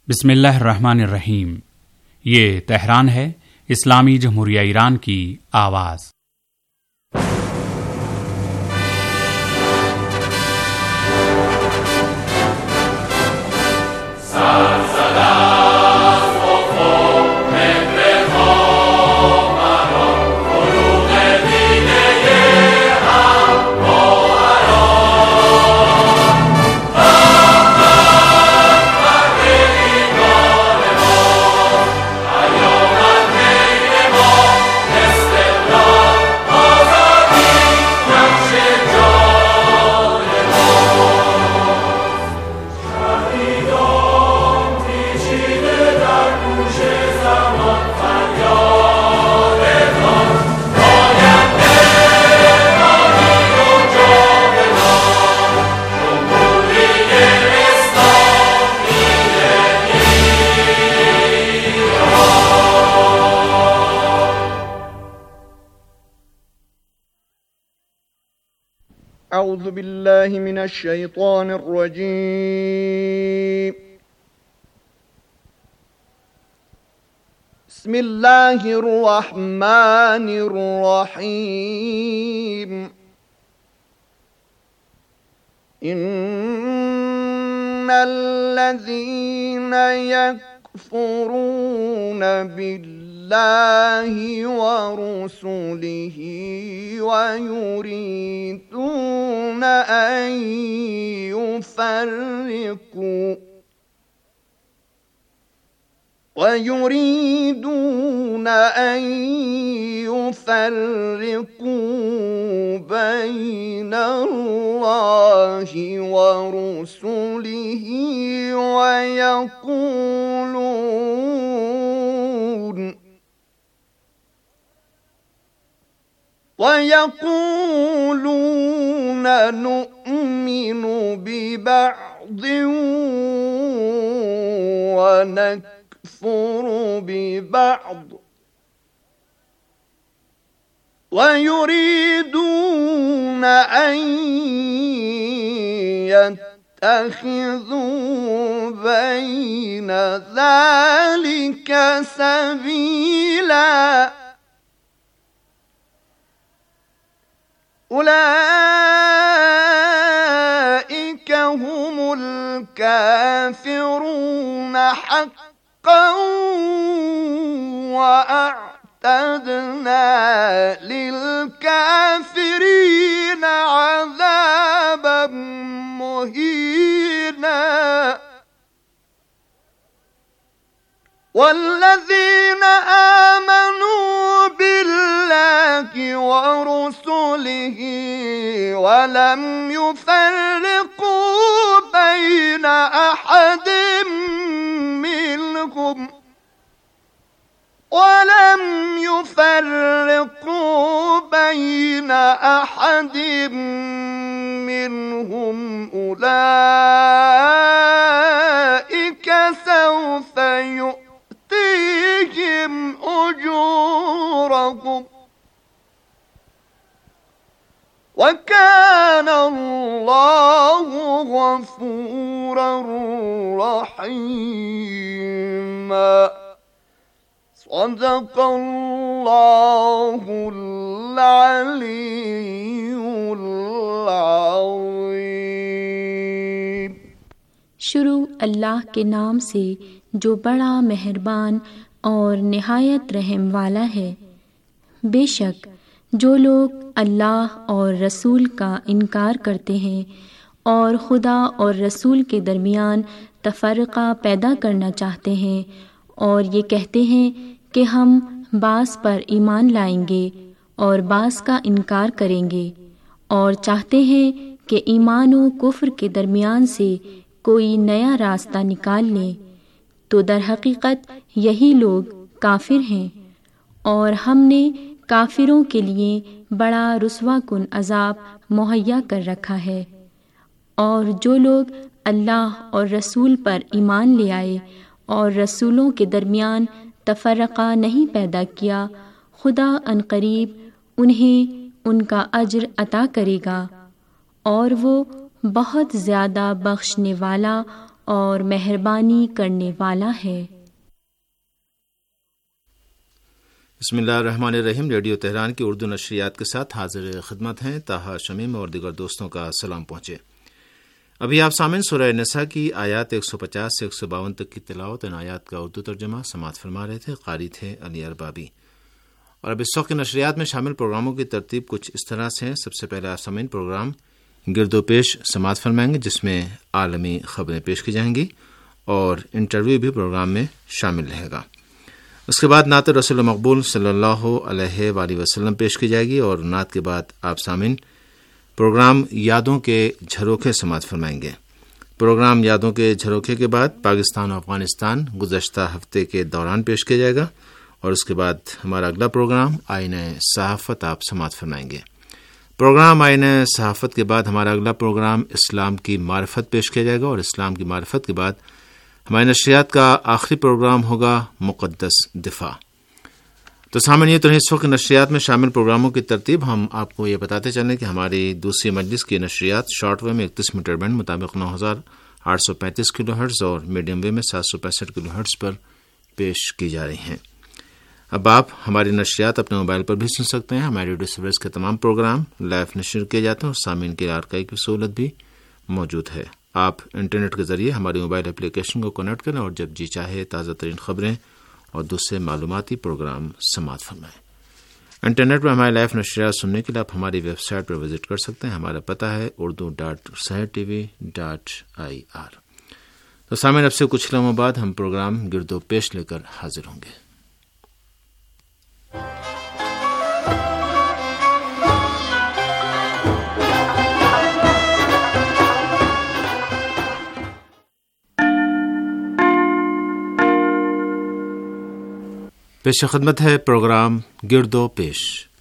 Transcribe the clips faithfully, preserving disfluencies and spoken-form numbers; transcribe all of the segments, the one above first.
बिस्मिल्लाहिर्रहमानिर्रहीम। ये तेहरान है, इस्लामी जमहूरिया ईरान की आवाज़। أعوذ بالله من الشيطان الرجيم بسم الله الرحمن الرحيم إن الذين يكفرون بالله ورسله ويريدون أن يفرقوا ويريدون أن يفرقوا بين الله ورسله ويقولون ويقولون نؤمن ببعض ونكفر ببعض ويريدون أن يتخذوا بين ذلك سبيلا أولئك هم الكافرون حقا وأعتدنا للكافرين عذابا مهينا والذين آمنوا بالله ورسله ولم يفرقوا بين أحد منهم ولم يفرقوا بين أحد منهم أولئك سوف يؤتيهم أجورهم وكان الله غفورا رحيما صدق الله العلي العظيم। शुरू अल्लाह के नाम से जो बड़ा मेहरबान और निहायत रहम वाला है। बेशक जो लोग अल्लाह और रसूल का इनकार करते हैं और खुदा और रसूल के दरमियान तफरक़ा पैदा करना चाहते हैं और ये कहते हैं कि हम बास पर ईमान लाएंगे और बास का इनकार करेंगे और चाहते हैं कि ईमान और कुफ्र के दरमियान से कोई नया रास्ता निकाल लें, तो दर हकीकत यही लोग काफिर हैं और हमने काफिरों के लिए बड़ा रुस्वा कुन अजाब मुहैया कर रखा है। और जो लोग अल्लाह और रसूल पर ईमान ले आए और रसूलों के दरमियान तफरक़ा नहीं पैदा किया, खुदा अनकरीब उन्हें उनका अज्र अता करेगा और वो बहुत ज़्यादा बख्शने वाला اور مہربانی کرنے والا ہے۔ بسم اللہ الرحمن الرحیم۔ ریڈیو تہران کی اردو نشریات کے ساتھ حاضر خدمت ہیں طاہا شمیم اور دیگر دوستوں کا سلام پہنچے۔ ابھی آپ سامعین سورہ نساء کی آیات ایک سو پچاس سے ایک سو باون تک کی تلاوت، ان آیات کا اردو ترجمہ سماعت فرما رہے تھے۔ قاری تھے علی اربابی۔ اور اب اس وقت نشریات میں شامل پروگراموں کی ترتیب کچھ اس طرح سے ہے۔ سب سے پہلے آپ سامعین پروگرام گرد و پیش سماعت فرمائیں گے، جس میں عالمی خبریں پیش کی جائیں گی اور انٹرویو بھی پروگرام میں شامل رہے گا۔ اس کے بعد نعت رسول مقبول صلی اللہ علیہ وآلہ وسلم پیش کی جائے گی، اور نعت کے بعد آپ سامعین پروگرام یادوں کے جھروکے سماعت فرمائیں گے۔ پروگرام یادوں کے جھروکے کے بعد پاکستان و افغانستان گزشتہ ہفتے کے دوران پیش کیا جائے گا، اور اس کے بعد ہمارا اگلا پروگرام آئینہ صحافت آپ سماعت فرمائیں گے۔ پروگرام آئینہ صحافت کے بعد ہمارا اگلا پروگرام اسلام کی معرفت پیش کیا جائے گا، اور اسلام کی معرفت کے بعد ہماری نشریات کا آخری پروگرام ہوگا مقدس دفاع۔ تو سامعین، یہ تو اس وقت نشریات میں شامل پروگراموں کی ترتیب۔ ہم آپ کو یہ بتاتے چلیں کہ ہماری دوسری مجلس کی نشریات شارٹ وے میں اکتیس میٹر بینڈ مطابق نو ہزار آٹھ سو پینتیس کلو ہرٹز اور میڈیم وے میں سات سو پینسٹھ کلو ہرٹز پر پیش کی جا رہی ہیں۔ اب آپ ہماری نشریات اپنے موبائل پر بھی سن سکتے ہیں۔ ہمارے ریڈیو سروس کے تمام پروگرام لائیو نشر کیے جاتے ہیں، اور سامعین کے آرکائیو کی سہولت بھی موجود ہے۔ آپ انٹرنیٹ کے ذریعے ہماری موبائل اپلیکیشن کو کنیکٹ کریں اور جب جی چاہے تازہ ترین خبریں اور دوسرے معلوماتی پروگرام سماعت فرمائیں۔ انٹرنیٹ پر ہمارے لائیو نشریات سننے کے لیے آپ ہماری ویب سائٹ پر وزٹ کر سکتے ہیں۔ ہمارا پتہ ہے Urdu dot Sahar T V dot I R. تو سامعین، اب سے کچھ لمحوں بعد ہم پروگرام گرد و پیش لے کر حاضر ہوں گے۔ پیش خدمت ہے پروگرام گرد و پیش۔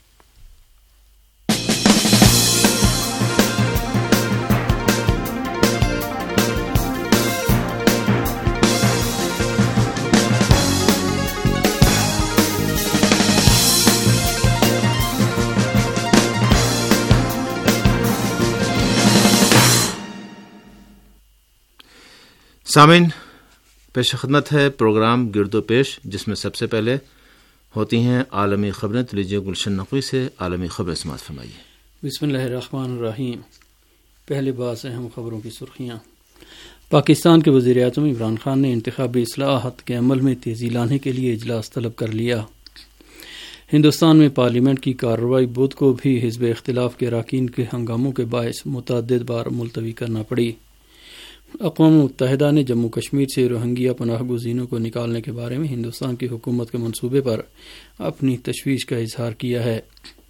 سامعین، پیش خدمت ہے پروگرام گرد و پیش، جس میں سب سے پہلے ہوتی ہیں عالمی خبریں۔ تو لیجیے گلشن نقوی سے عالمی خبریں سماعت فرمائیے۔ بسم اللہ الرحمن الرحیم۔ پہلے بعض اہم خبروں کی سرخیاں۔ پاکستان کے وزیر اعظم عمران خان نے انتخابی اصلاحات کے عمل میں تیزی لانے کے لیے اجلاس طلب کر لیا۔ ہندوستان میں پارلیمنٹ کی کارروائی بدھ کو بھی حزب اختلاف کے اراکین کے ہنگاموں کے باعث متعدد بار ملتوی کرنا پڑی۔ اقوام متحدہ نے جموں کشمیر سے روہنگیا پناہ گزینوں کو نکالنے کے بارے میں ہندوستان کی حکومت کے منصوبے پر اپنی تشویش کا اظہار کیا ہے،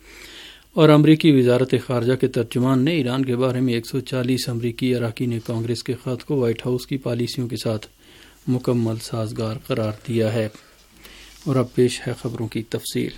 اور امریکی وزارت خارجہ کے ترجمان نے ایران کے بارے میں ایک سو چالیس امریکی اراکین کانگریس کے خط کو وائٹ ہاؤس کی پالیسیوں کے ساتھ مکمل سازگار قرار دیا ہے۔ اور اب پیش ہے خبروں کی تفصیل۔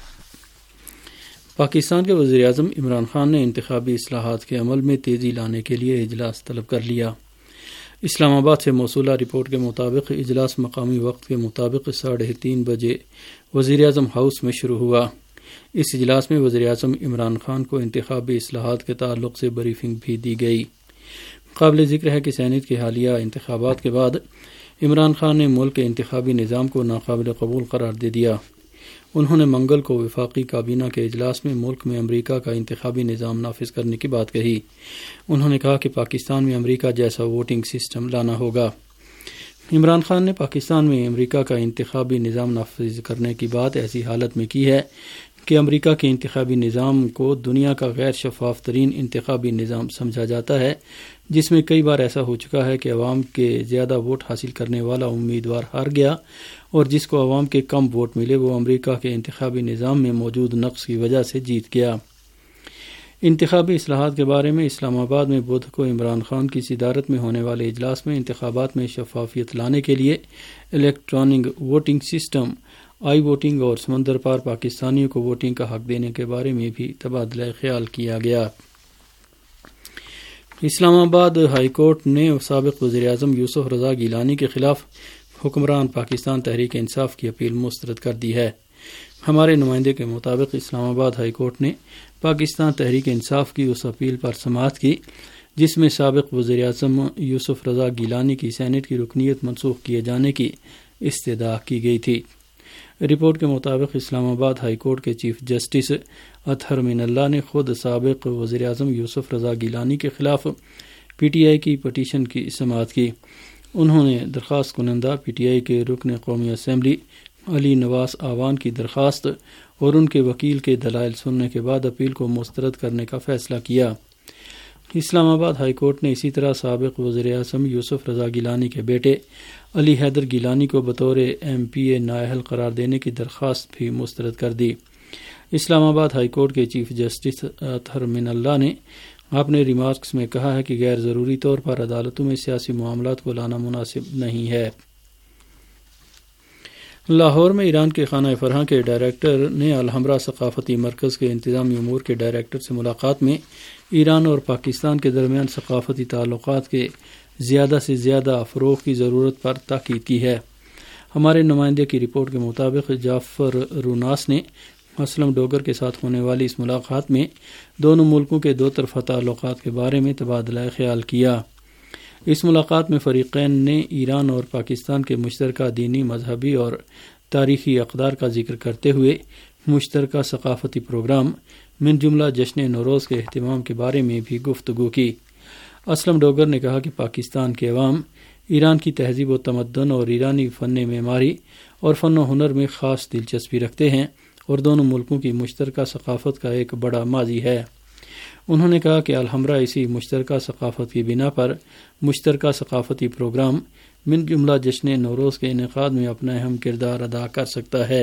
پاکستان کے وزیر اعظم عمران خان نے انتخابی اصلاحات کے عمل میں تیزی لانے کے لیے اجلاس طلب کر لیا۔ اسلام آباد سے موصولہ رپورٹ کے مطابق اجلاس مقامی وقت کے مطابق ساڑھے تین بجے وزیر اعظم ہاؤس میں شروع ہوا۔ اس اجلاس میں وزیر اعظم عمران خان کو انتخابی اصلاحات کے تعلق سے بریفنگ بھی دی گئی۔ قابل ذکر ہے کہ سینیٹ کے حالیہ انتخابات کے بعد عمران خان نے ملک کے انتخابی نظام کو ناقابل قبول قرار دے دیا۔ انہوں نے منگل کو وفاقی کابینہ کے اجلاس میں ملک میں امریکہ کا انتخابی نظام نافذ کرنے کی بات کہی۔ انہوں نے کہا کہ پاکستان میں امریکہ جیسا ووٹنگ سسٹم لانا ہوگا۔ عمران خان نے پاکستان میں امریکہ کا انتخابی نظام نافذ کرنے کی بات ایسی حالت میں کی ہے کہ امریکہ کے انتخابی نظام کو دنیا کا غیر شفاف ترین انتخابی نظام سمجھا جاتا ہے، جس میں کئی بار ایسا ہو چکا ہے کہ عوام کے زیادہ ووٹ حاصل کرنے والا امیدوار ہار گیا، اور جس کو عوام کے کم ووٹ ملے وہ امریکہ کے انتخابی نظام میں موجود نقص کی وجہ سے جیت گیا۔ انتخابی اصلاحات کے بارے میں اسلام آباد میں بدھ کو عمران خان کی صدارت میں ہونے والے اجلاس میں انتخابات میں شفافیت لانے کے لیے electronic voting system, I voting اور سمندر پار پاکستانیوں کو ووٹنگ کا حق دینے کے بارے میں بھی تبادلہ خیال کیا گیا۔ اسلام آباد ہائی کورٹ نے سابق وزیر اعظم یوسف رضا گیلانی کے خلاف حکمران پاکستان تحریک انصاف کی اپیل مسترد کر دی ہے۔ ہمارے نمائندے کے مطابق اسلام آباد ہائی کورٹ نے پاکستان تحریک انصاف کی اس اپیل پر سماعت کی جس میں سابق وزیر اعظم یوسف رضا گیلانی کی سینٹ کی رکنیت منسوخ کیے جانے کی استدعا کی گئی تھی۔ رپورٹ کے مطابق اسلام آباد ہائی کورٹ کے chief justice Athar Minallah نے خود سابق وزیر اعظم یوسف رضا گیلانی کے خلاف پی ٹی آئی کی پٹیشن کی سماعت کی۔ انہوں نے درخواست کنندہ پی ٹی آئی کے رکن قومی اسمبلی علی نواز آوان کی درخواست اور ان کے وکیل کے دلائل سننے کے بعد اپیل کو مسترد کرنے کا فیصلہ کیا۔ اسلام آباد ہائی کورٹ نے اسی طرح سابق وزیر اعظم یوسف رضا گیلانی کے بیٹے علی حیدر گیلانی کو بطور ایم پی اے نااہل قرار دینے کی درخواست بھی مسترد کر دی۔ اسلام آباد ہائی کورٹ کے chief justice Athar Minallah نے اپنے ریمارکس میں کہا ہے کہ غیر ضروری طور پر عدالتوں میں سیاسی معاملات کو لانا مناسب نہیں ہے۔ لاہور میں ایران کے خانہ فرہنگ کے ڈائریکٹر نے الحمرا ثقافتی مرکز کے انتظامی امور کے ڈائریکٹر سے ملاقات میں ایران اور پاکستان کے درمیان ثقافتی تعلقات کے زیادہ سے زیادہ فروغ کی ضرورت پر تاکید کی ہے۔ ہمارے نمائندے کی رپورٹ کے مطابق جعفر روناس نے اسلم ڈوگر کے ساتھ ہونے والی اس ملاقات میں دونوں ملکوں کے دو طرفہ تعلقات کے بارے میں تبادلہ خیال کیا۔ اس ملاقات میں فریقین نے ایران اور پاکستان کے مشترکہ دینی، مذہبی اور تاریخی اقدار کا ذکر کرتے ہوئے مشترکہ ثقافتی پروگرام من جملہ جشن نوروز کے اہتمام کے بارے میں بھی گفتگو کی۔ اسلم ڈوگر نے کہا کہ پاکستان کے عوام ایران کی تہذیب و تمدن اور ایرانی فن معماری اور فن و ہنر میں خاص دلچسپی رکھتے ہیں اور دونوں ملکوں کی مشترکہ ثقافت کا ایک بڑا ماضی ہے۔ انہوں نے کہا کہ الحمرا اسی مشترکہ ثقافت کی بنا پر مشترکہ ثقافتی پروگرام من جملہ جشن نوروز کے انعقاد میں اپنا اہم کردار ادا کر سکتا ہے۔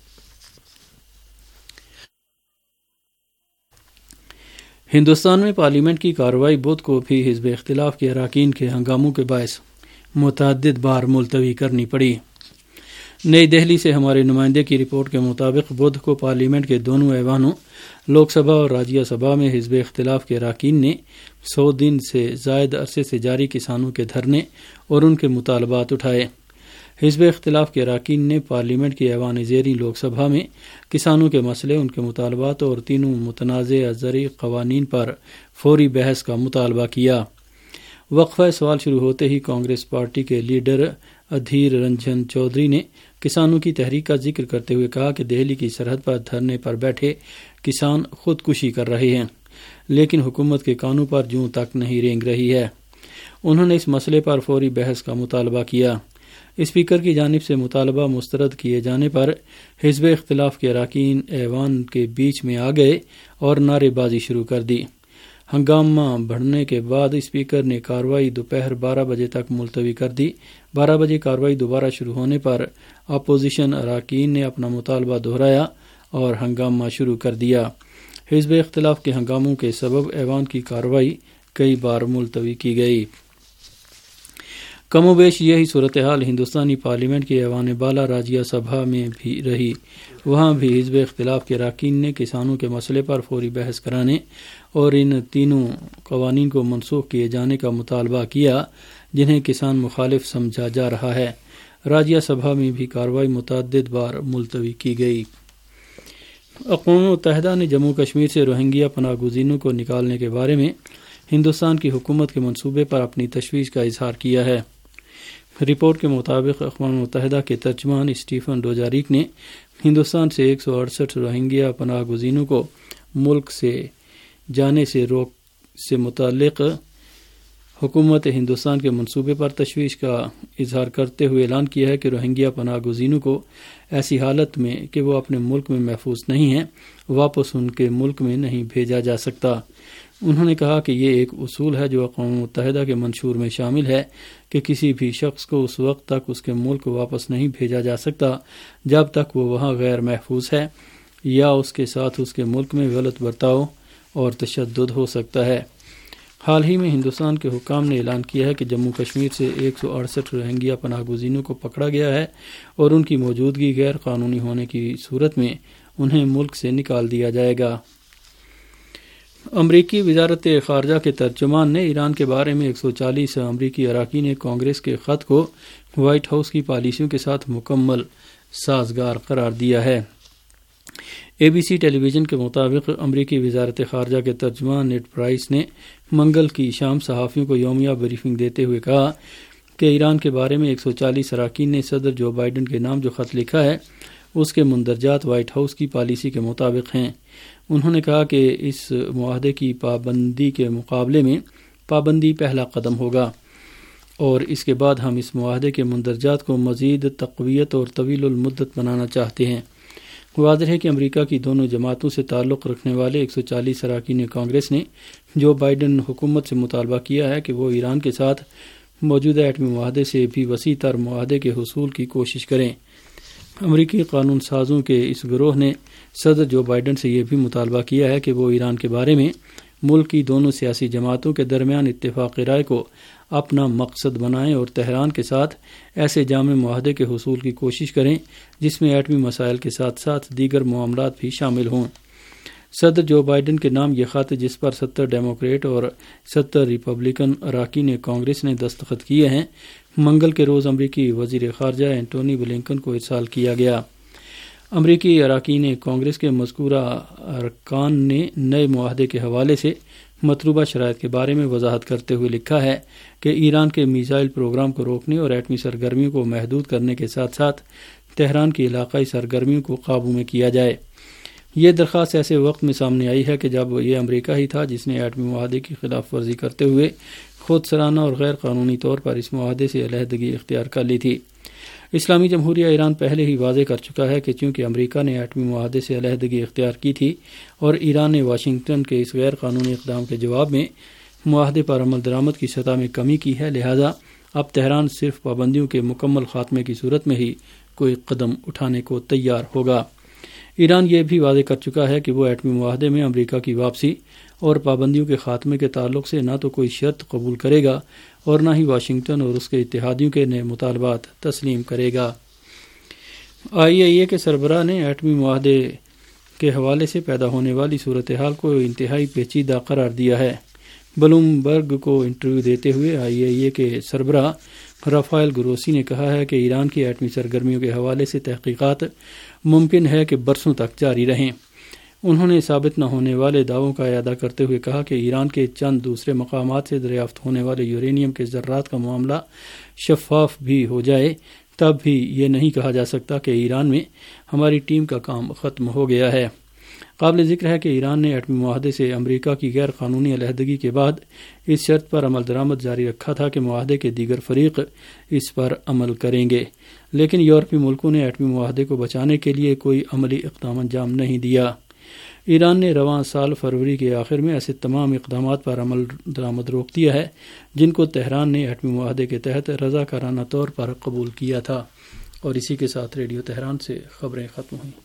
ہندوستان میں پارلیمنٹ کی کارروائی بدھ کو بھی حزب اختلاف کے اراکین کے ہنگاموں کے باعث متعدد بار ملتوی کرنی پڑی۔ نئی دہلی سے ہمارے نمائندے کی رپورٹ کے مطابق بدھ کو پارلیمنٹ کے دونوں ایوانوں لوک سبھا اور راجیہ سبھا میں حزب اختلاف کے اراکین نے سو دن سے زائد عرصے سے جاری کسانوں کے دھرنے اور ان کے مطالبات اٹھائے۔ حزب اختلاف کے اراکین نے پارلیمنٹ کی ایوان زیریں لوک سبھا میں کسانوں کے مسئلے، ان کے مطالبات اور تینوں متنازع زرعی قوانین پر فوری بحث کا مطالبہ کیا۔ وقفہ سوال شروع ہوتے ہی کانگریس پارٹی کے لیڈر ادھیر رنجن چودھری نے کسانوں کی تحریک کا ذکر کرتے ہوئے کہا کہ دہلی کی سرحد پر دھرنے پر بیٹھے کسان خودکشی کر رہے ہیں، لیکن حکومت کے کانوں پر جوں تک نہیں رینگ رہی ہے۔ انہوں نے اس مسئلے پر فوری بحث کا مطالبہ کیا۔ اسپیکر کی جانب سے مطالبہ مسترد کیے جانے پر حزب اختلاف کے اراکین ایوان کے بیچ میں آ گئے اور نعرے بازی شروع کر دی۔ ہنگامہ بڑھنے کے بعد اسپیکر نے کارروائی دوپہر بارہ بجے تک ملتوی کر دی۔ بارہ بجے کارروائی دوبارہ شروع ہونے پر اپوزیشن اراکین نے اپنا مطالبہ دہرایا اور ہنگامہ شروع کر دیا۔ حزب اختلاف کے ہنگاموں کے سبب ایوان کی کارروائی کئی بار ملتوی کی گئی۔ کم و بیش یہی صورتحال ہندوستانی پارلیمنٹ کی ایوان بالا راجیہ سبھا میں بھی رہی۔ وہاں بھی حزب اختلاف کے اراکین نے کسانوں کے مسئلے پر فوری بحث کرانے اور ان تینوں قوانین کو منسوخ کیے جانے کا مطالبہ کیا جنہیں کسان مخالف سمجھا جا رہا ہے۔ راجیہ سبھا میں بھی کارروائی متعدد بار ملتوی کی گئی۔ اقوام متحدہ نے جموں کشمیر سے روہنگیا پناہ گزینوں کو نکالنے کے بارے میں ہندوستان کی حکومت کے منصوبے پر اپنی تشویش کا اظہار کیا ہے۔ رپورٹ کے مطابق اقوام متحدہ کے ترجمان اسٹیفن ڈوجاریک نے ہندوستان سے ایک سو اڑسٹھ روہنگیا پناہ گزینوں کو ملک سے جانے سے روک سے متعلق حکومت ہندوستان کے منصوبے پر تشویش کا اظہار کرتے ہوئے اعلان کیا ہے کہ روہنگیا پناہ گزینوں کو ایسی حالت میں کہ وہ اپنے ملک میں محفوظ نہیں ہیں واپس ان کے ملک میں نہیں بھیجا جا سکتا۔ انہوں نے کہا کہ یہ ایک اصول ہے جو اقوام متحدہ کے منشور میں شامل ہے کہ کسی بھی شخص کو اس وقت تک اس کے ملک واپس نہیں بھیجا جا سکتا جب تک وہ وہاں غیر محفوظ ہے یا اس کے ساتھ اس کے ملک میں غلط برتاؤ اور تشدد ہو سکتا ہے۔ حال ہی میں ہندوستان کے حکام نے اعلان کیا ہے کہ جموں کشمیر سے ایک سو اڑسٹھ روہنگیا پناہ گزینوں کو پکڑا گیا ہے اور ان کی موجودگی غیر قانونی ہونے کی صورت میں انہیں ملک سے نکال دیا جائے گا۔ امریکی وزارت خارجہ کے ترجمان نے ایران کے بارے میں ایک سو چالیس امریکی اراکین کانگریس کے خط کو وائٹ ہاؤس کی پالیسیوں کے ساتھ مکمل سازگار قرار دیا ہے۔ اے بی سی ٹیلی ویژن کے مطابق امریکی وزارت خارجہ کے ترجمان نیڈ پرائس نے منگل کی شام صحافیوں کو یومیہ بریفنگ دیتے ہوئے کہا کہ ایران کے بارے میں ایک سو چالیس اراکین نے صدر جو بائیڈن کے نام جو خط لکھا ہے اس کے مندرجات وائٹ ہاؤس کی پالیسی کے مطابق ہیں۔ انہوں نے کہا کہ اس معاہدے کی پابندی کے مقابلے میں پابندی پہلا قدم ہوگا اور اس کے بعد ہم اس معاہدے کے مندرجات کو مزید تقویت اور طویل المدت بنانا چاہتے ہیں۔ واضح ہے کہ امریکہ کی دونوں جماعتوں سے تعلق رکھنے والے ایک سو چالیس اراکین کانگریس نے جو بائیڈن حکومت سے مطالبہ کیا ہے کہ وہ ایران کے ساتھ موجودہ ایٹمی معاہدے سے بھی وسیع تر معاہدے کے حصول کی کوشش کریں۔ امریکی قانون سازوں کے اس گروہ نے صدر جو بائیڈن سے یہ بھی مطالبہ کیا ہے کہ وہ ایران کے بارے میں ملک کی دونوں سیاسی جماعتوں کے درمیان اتفاق رائے کو اپنا مقصد بنائیں اور تہران کے ساتھ ایسے جامع معاہدے کے حصول کی کوشش کریں جس میں ایٹمی مسائل کے ساتھ ساتھ دیگر معاملات بھی شامل ہوں۔ صدر جو بائیڈن کے نام یہ خط جس پر ستر ڈیموکریٹ اور ستر ریپبلکن اراکین کانگریس نے دستخط کیے ہیں منگل کے روز امریکی وزیر خارجہ اینٹونی بلنکن کو ارسال کیا گیا۔ امریکی اراکین کانگریس کے مذکورہ ارکان نے نئے معاہدے کے حوالے سے مطلوبہ شرائط کے بارے میں وضاحت کرتے ہوئے لکھا ہے کہ ایران کے میزائل پروگرام کو روکنے اور ایٹمی سرگرمیوں کو محدود کرنے کے ساتھ ساتھ تہران کی علاقائی سرگرمیوں کو قابو میں کیا جائے۔ یہ درخواست ایسے وقت میں سامنے آئی ہے کہ جب یہ امریکہ ہی تھا جس نے ایٹمی معاہدے کی خلاف ورزی کرتے ہوئے خود سرانہ اور غیر قانونی طور پر اس معاہدے سے علیحدگی اختیار کر لی تھی۔ اسلامی جمہوریہ ایران پہلے ہی واضح کر چکا ہے کہ چونکہ امریکہ نے ایٹمی معاہدے سے علیحدگی اختیار کی تھی اور ایران نے واشنگٹن کے اس غیر قانونی اقدام کے جواب میں معاہدے پر عمل درآمد کی سطح میں کمی کی ہے، لہذا اب تہران صرف پابندیوں کے مکمل خاتمے کی صورت میں ہی کوئی قدم اٹھانے کو تیار ہوگا۔ ایران یہ بھی واضح کر چکا ہے کہ وہ ایٹمی معاہدے میں امریکہ کی واپسی اور پابندیوں کے خاتمے کے تعلق سے نہ تو کوئی شرط قبول کرے گا اور نہ ہی واشنگٹن اور اس کے اتحادیوں کے نئے مطالبات تسلیم کرے گا۔ آئی اے ای اے کے سربراہ نے ایٹمی معاہدے کے حوالے سے پیدا ہونے والی صورتحال کو انتہائی پیچیدہ قرار دیا ہے۔ بلومبرگ کو انٹرویو دیتے ہوئے آئی اے ای اے کے سربراہ رافائل گروسی نے کہا ہے کہ ایران کی ایٹمی سرگرمیوں کے حوالے سے تحقیقات ممکن ہے کہ برسوں تک جاری رہیں۔ انہوں نے ثابت نہ ہونے والے دعووں کا اعادہ کرتے ہوئے کہا کہ ایران کے چند دوسرے مقامات سے دریافت ہونے والے یورینیم کے ذرات کا معاملہ شفاف بھی ہو جائے تب بھی یہ نہیں کہا جا سکتا کہ ایران میں ہماری ٹیم کا کام ختم ہو گیا ہے۔ قابل ذکر ہے کہ ایران نے ایٹمی معاہدے سے امریکہ کی غیر قانونی علیحدگی کے بعد اس شرط پر عمل درآمد جاری رکھا تھا کہ معاہدے کے دیگر فریق اس پر عمل کریں گے، لیکن یورپی ملکوں نے ایٹمی معاہدے کو بچانے کے لیے کوئی عملی اقدام انجام نہیں دیا۔ ایران نے رواں سال فروری کے آخر میں ایسے تمام اقدامات پر عمل درآمد روک دیا ہے جن کو تہران نے ایٹمی معاہدے کے تحت رضاکارانہ طور پر قبول کیا تھا۔ اور اسی کے ساتھ ریڈیو تہران سے خبریں ختم ہوئیں۔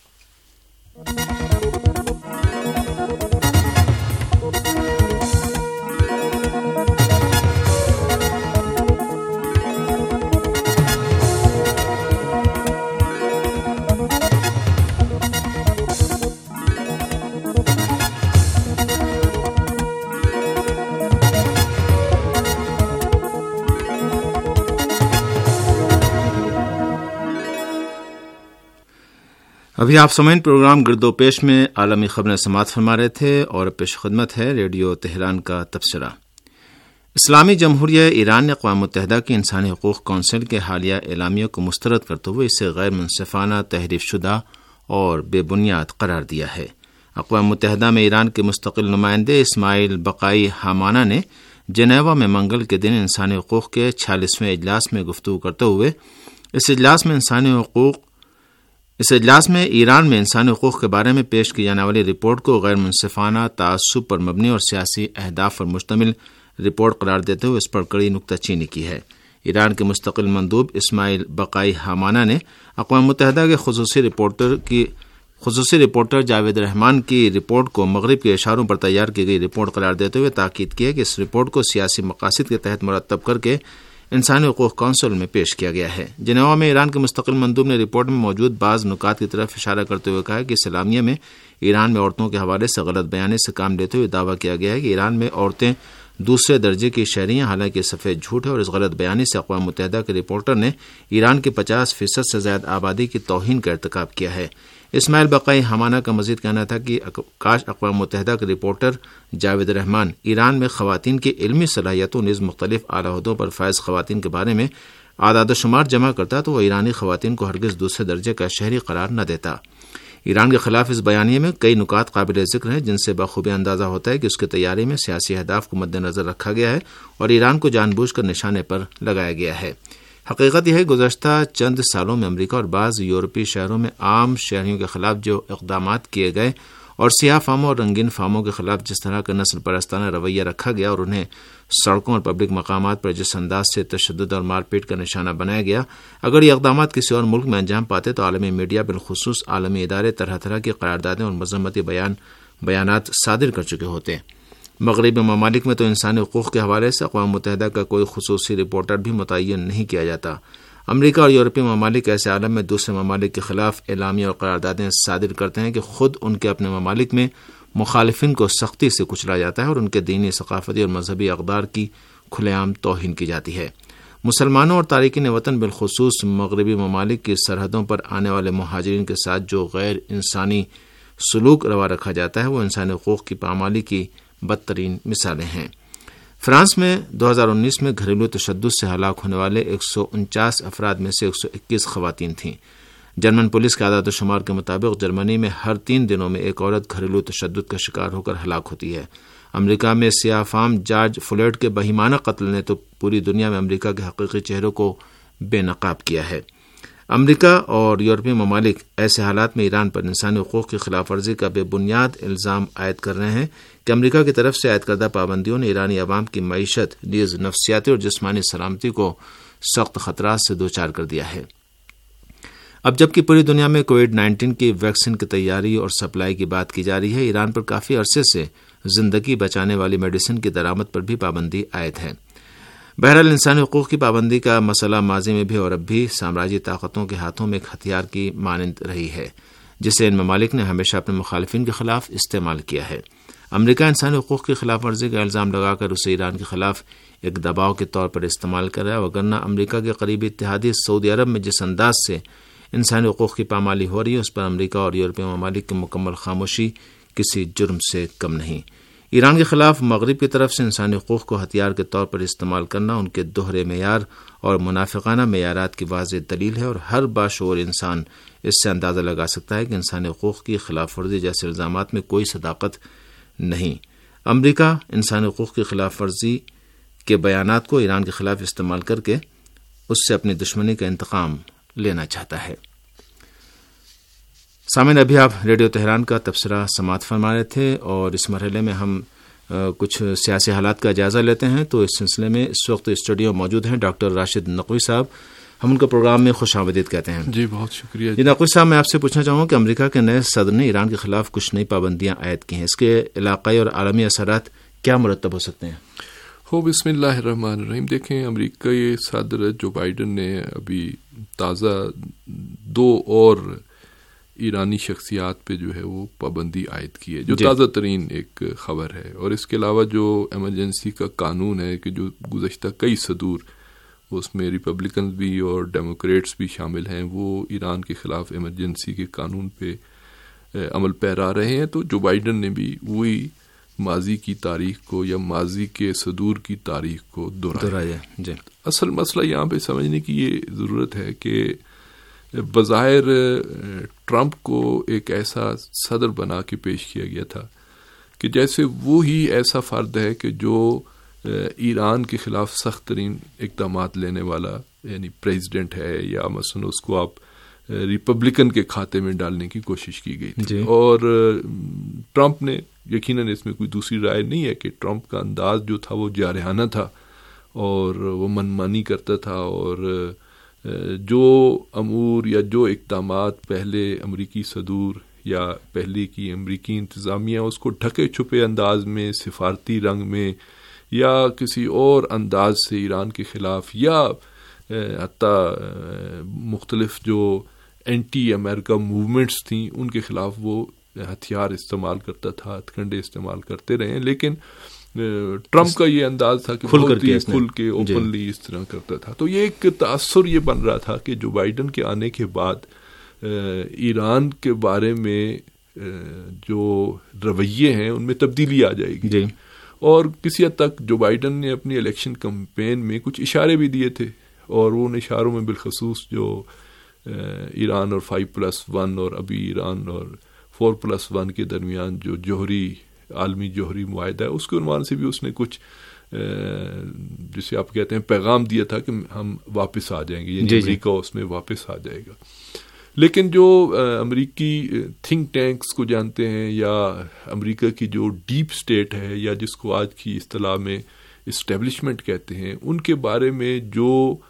ابھی آپ سمعین پروگرام گرد و پیش میں عالمی خبریں سماعت فرما رہے تھے اور پیش خدمت ہے ریڈیو تہران کا تبصرہ۔ اسلامی جمہوریہ ایران نے اقوام متحدہ کی انسانی حقوق کونسل کے حالیہ اعلامیہ کو مسترد کرتے ہوئے اسے غیر منصفانہ، تحریف شدہ اور بے بنیاد قرار دیا ہے۔ اقوام متحدہ میں ایران کے مستقل نمائندے اسماعیل بقائی حمانہ نے جنیوا میں منگل کے دن انسانی حقوق کے چھیالیسویں اجلاس میں گفتگو کرتے ہوئے اس اجلاس میں انسانی حقوق اس اجلاس میں ایران میں انسانی حقوق کے بارے میں پیش کی جانے والی رپورٹ کو غیر منصفانہ، تعصب پر مبنی اور سیاسی اہداف پر مشتمل رپورٹ قرار دیتے ہوئے اس پر کڑی نکتہ چینی کی ہے۔ ایران کے مستقل مندوب اسماعیل بقائی حمانہ نے اقوام متحدہ کے خصوصی رپورٹر کی خصوصی رپورٹر جاوید رحمان کی رپورٹ کو مغرب کے اشاروں پر تیار کی گئی رپورٹ قرار دیتے ہوئے تاکید کی ہے کہ اس رپورٹ کو سیاسی مقاصد کے تحت مرتب کر کے انسانی حقوق کونسل میں پیش کیا گیا ہے۔ جنیوا میں ایران کے مستقل مندوب نے رپورٹ میں موجود بعض نکات کی طرف اشارہ کرتے ہوئے کہا کہ اس اعلامیہ میں ایران میں عورتوں کے حوالے سے غلط بیانے سے کام لیتے ہوئے دعویٰ کیا گیا ہے کہ ایران میں عورتیں دوسرے درجے کی شہری ہیں، حالانکہ یہ سفید جھوٹ ہے اور اس غلط بیانی سے اقوام متحدہ کے رپورٹر نے ایران کے پچاس فیصد سے زائد آبادی کی توہین کا ارتکاب کیا ہے۔ اسماعیل بقائی ہمانہ کا مزید کہنا تھا کہ کاش اقوام متحدہ کے رپورٹر جاوید رحمان ایران میں خواتین کی علمی صلاحیتوں نیز مختلف اعلیٰ عہدوں پر فائز خواتین کے بارے میں اعداد و شمار جمع کرتا تو وہ ایرانی خواتین کو ہرگز دوسرے درجے کا شہری قرار نہ دیتا۔ ایران کے خلاف اس بیانیے میں کئی نکات قابل ذکر ہیں جن سے بخوبی اندازہ ہوتا ہے کہ اس کی تیاری میں سیاسی اہداف کو مد نظر رکھا گیا ہے اور ایران کو جان بوجھ کر نشانے پر لگایا گیا ہے۔ حقیقت یہ ہے گزشتہ چند سالوں میں امریکہ اور بعض یورپی شہروں میں عام شہریوں کے خلاف جو اقدامات کیے گئے اور سیاہ فاموں اور رنگین فاموں کے خلاف جس طرح کا نسل پرستانہ رویہ رکھا گیا اور انہیں سڑکوں اور پبلک مقامات پر جس انداز سے تشدد اور مار پیٹ کا نشانہ بنایا گیا، اگر یہ اقدامات کسی اور ملک میں انجام پاتے تو عالمی میڈیا بالخصوص عالمی ادارے طرح طرح کی قراردادیں اور مذمتی بیان بیانات صادر کر چکے ہوتے ہیں۔ مغربی ممالک میں تو انسانی حقوق کے حوالے سے اقوام متحدہ کا کوئی خصوصی رپورٹر بھی متعین نہیں کیا جاتا۔ امریکہ اور یورپی ممالک ایسے عالم میں دوسرے ممالک کے خلاف اعلامیہ اور قراردادیں صادر کرتے ہیں کہ خود ان کے اپنے ممالک میں مخالفین کو سختی سے کچلا جاتا ہے اور ان کے دینی، ثقافتی اور مذہبی اقدار کی کھلے عام توہین کی جاتی ہے۔ مسلمانوں اور تارکین وطن بالخصوص مغربی ممالک کی سرحدوں پر آنے والے مہاجرین کے ساتھ جو غیر انسانی سلوک روا رکھا جاتا ہے وہ انسانی حقوق کی پامالی کی بدترین مثالیں ہیں۔ فرانس میں دو ہزار انیس میں گھریلو تشدد سے ہلاک ہونے والے ایک سو انچاس افراد میں سے ایک سو اکیس خواتین تھیں۔ جرمن پولیس کے اعداد و شمار کے مطابق جرمنی میں ہر تین دنوں میں ایک عورت گھریلو تشدد کا شکار ہو کر ہلاک ہوتی ہے۔ امریکہ میں سیاہ فام جارج فلوئڈ کے بہیمانہ قتل نے تو پوری دنیا میں امریکہ کے حقیقی چہروں کو بے نقاب کیا ہے۔ امریکہ اور یورپی ممالک ایسے حالات میں ایران پر انسانی حقوق کی خلاف ورزی کا بے بنیاد الزام عائد کر رہے ہیں کہ امریکہ کی طرف سے عائد کردہ پابندیوں نے ایرانی عوام کی معیشت نیز نفسیاتی اور جسمانی سلامتی کو سخت خطرات سے دوچار کر دیا ہے۔ اب جبکہ پوری دنیا میں کووڈ نائنٹین کی ویکسین کی تیاری اور سپلائی کی بات کی جا رہی ہے، ایران پر کافی عرصے سے زندگی بچانے والی میڈیسن کی درآمد پر بھی پابندی عائد ہے۔ بہرحال انسانی حقوق کی پابندی کا مسئلہ ماضی میں بھی اور اب بھی سامراجی طاقتوں کے ہاتھوں میں ایک ہتھیار کی مانند رہی ہے جسے ان ممالک نے ہمیشہ اپنے مخالفین کے خلاف استعمال کیا ہے۔ امریکہ انسانی حقوق کی خلاف ورزی کا الزام لگا کر اسے ایران کے خلاف ایک دباؤ کے طور پر استعمال کر رہا ہے، وگرنہ امریکہ کے قریبی اتحادی سعودی عرب میں جس انداز سے انسانی حقوق کی پامالی ہو رہی ہے اس پر امریکہ اور یورپی ممالک کی مکمل خاموشی کسی جرم سے کم نہیں۔ ایران کے خلاف مغرب کی طرف سے انسانی حقوق کو ہتھیار کے طور پر استعمال کرنا ان کے دوہرے معیار اور منافقانہ معیارات کی واضح دلیل ہے اور ہر باشعور انسان اس سے اندازہ لگا سکتا ہے کہ انسانی حقوق کی خلاف ورزی جیسے الزامات میں کوئی صداقت نہیں۔ امریکہ انسانی حقوق کی خلاف ورزی کے بیانات کو ایران کے خلاف استعمال کر کے اس سے اپنی دشمنی کا انتقام لینا چاہتا ہے۔ سامعین، ابھی آپ ریڈیو تہران کا تبصرہ سماعت فرما رہے تھے اور اس مرحلے میں ہم کچھ سیاسی حالات کا جائزہ لیتے ہیں، تو اس سلسلے میں اس وقت اسٹوڈیو موجود ہیں ڈاکٹر راشد نقوی صاحب۔ ہم ان کا پروگرام میں خوش آمدید کہتے ہیں۔ جی بہت شکریہ جی نقوی صاحب، میں آپ سے پوچھنا چاہوں گا کہ امریکہ کے نئے صدر نے ایران کے خلاف کچھ نئی پابندیاں عائد کی ہیں، اس کے علاقائی اور عالمی اثرات کیا مرتب ہو سکتے ہیں؟ ہو بسم اللہ الرحمن الرحیم۔ دیکھیں، امریکہ یہ صدر جو بائیڈن نے ابھی تازہ دو اور ایرانی شخصیات پہ جو ہے وہ پابندی عائد کی ہے، جو جی. تازہ ترین ایک خبر ہے، اور اس کے علاوہ جو ایمرجنسی کا قانون ہے کہ جو گزشتہ کئی صدور اس میں ریپبلکنز بھی اور ڈیموکریٹس بھی شامل ہیں، وہ ایران کے خلاف ایمرجنسی کے قانون پہ عمل پیرا رہے ہیں، تو جو بائیڈن نے بھی وہی ماضی کی تاریخ کو یا ماضی کے صدور کی تاریخ کو دہرایا۔ جی. اصل مسئلہ یہاں پہ سمجھنے کی یہ ضرورت ہے کہ بظاہر ٹرمپ کو ایک ایسا صدر بنا کے پیش کیا گیا تھا کہ جیسے وہ ہی ایسا فرد ہے کہ جو ایران کے خلاف سخت ترین اقدامات لینے والا یعنی پریزیڈنٹ ہے، یا مثلا اس کو آپ ریپبلکن کے کھاتے میں ڈالنے کی کوشش کی گئی تھی جی. اور ٹرمپ نے یقیناً اس میں کوئی دوسری رائے نہیں ہے کہ ٹرمپ کا انداز جو تھا وہ جارحانہ تھا اور وہ من مانی کرتا تھا، اور جو امور یا جو اقدامات پہلے امریکی صدور یا پہلے کی امریکی انتظامیہ اس کو ڈھکے چھپے انداز میں، سفارتی رنگ میں یا کسی اور انداز سے ایران کے خلاف، یا حتیٰ مختلف جو اینٹی امریکہ موومنٹس تھیں ان کے خلاف وہ ہتھیار استعمال کرتا تھا، ہتھ کنڈے استعمال کرتے رہے، لیکن ٹرمپ کا یہ انداز تھا کہ بہت ہی کھل کے اوپنلی اس طرح کرتا تھا. تو یہ ایک تاثر یہ بن رہا تھا کہ جو بائیڈن کے آنے کے بعد ایران کے بارے میں جو رویے ہیں ان میں تبدیلی آ جائے گی جی. اور کسی حد تک جو بائیڈن نے اپنی الیکشن کمپین میں کچھ اشارے بھی دیے تھے، اور وہ ان اشاروں میں بالخصوص جو ایران اور فائیو پلس ون اور ابھی ایران اور فور پلس ون کے درمیان جو جوہری عالمی جوہری معاہدہ ہے اس کے عنوان سے بھی اس نے کچھ جسے آپ کہتے ہیں پیغام دیا تھا کہ ہم واپس آ جائیں گے، یعنی امریکہ اس میں واپس آ جائے گا. لیکن جو امریکی تھنک ٹینکس کو جانتے ہیں یا امریکہ کی جو ڈیپ سٹیٹ ہے یا جس کو آج کی اصطلاح میں اسٹیبلشمنٹ کہتے ہیں، ان کے بارے میں جو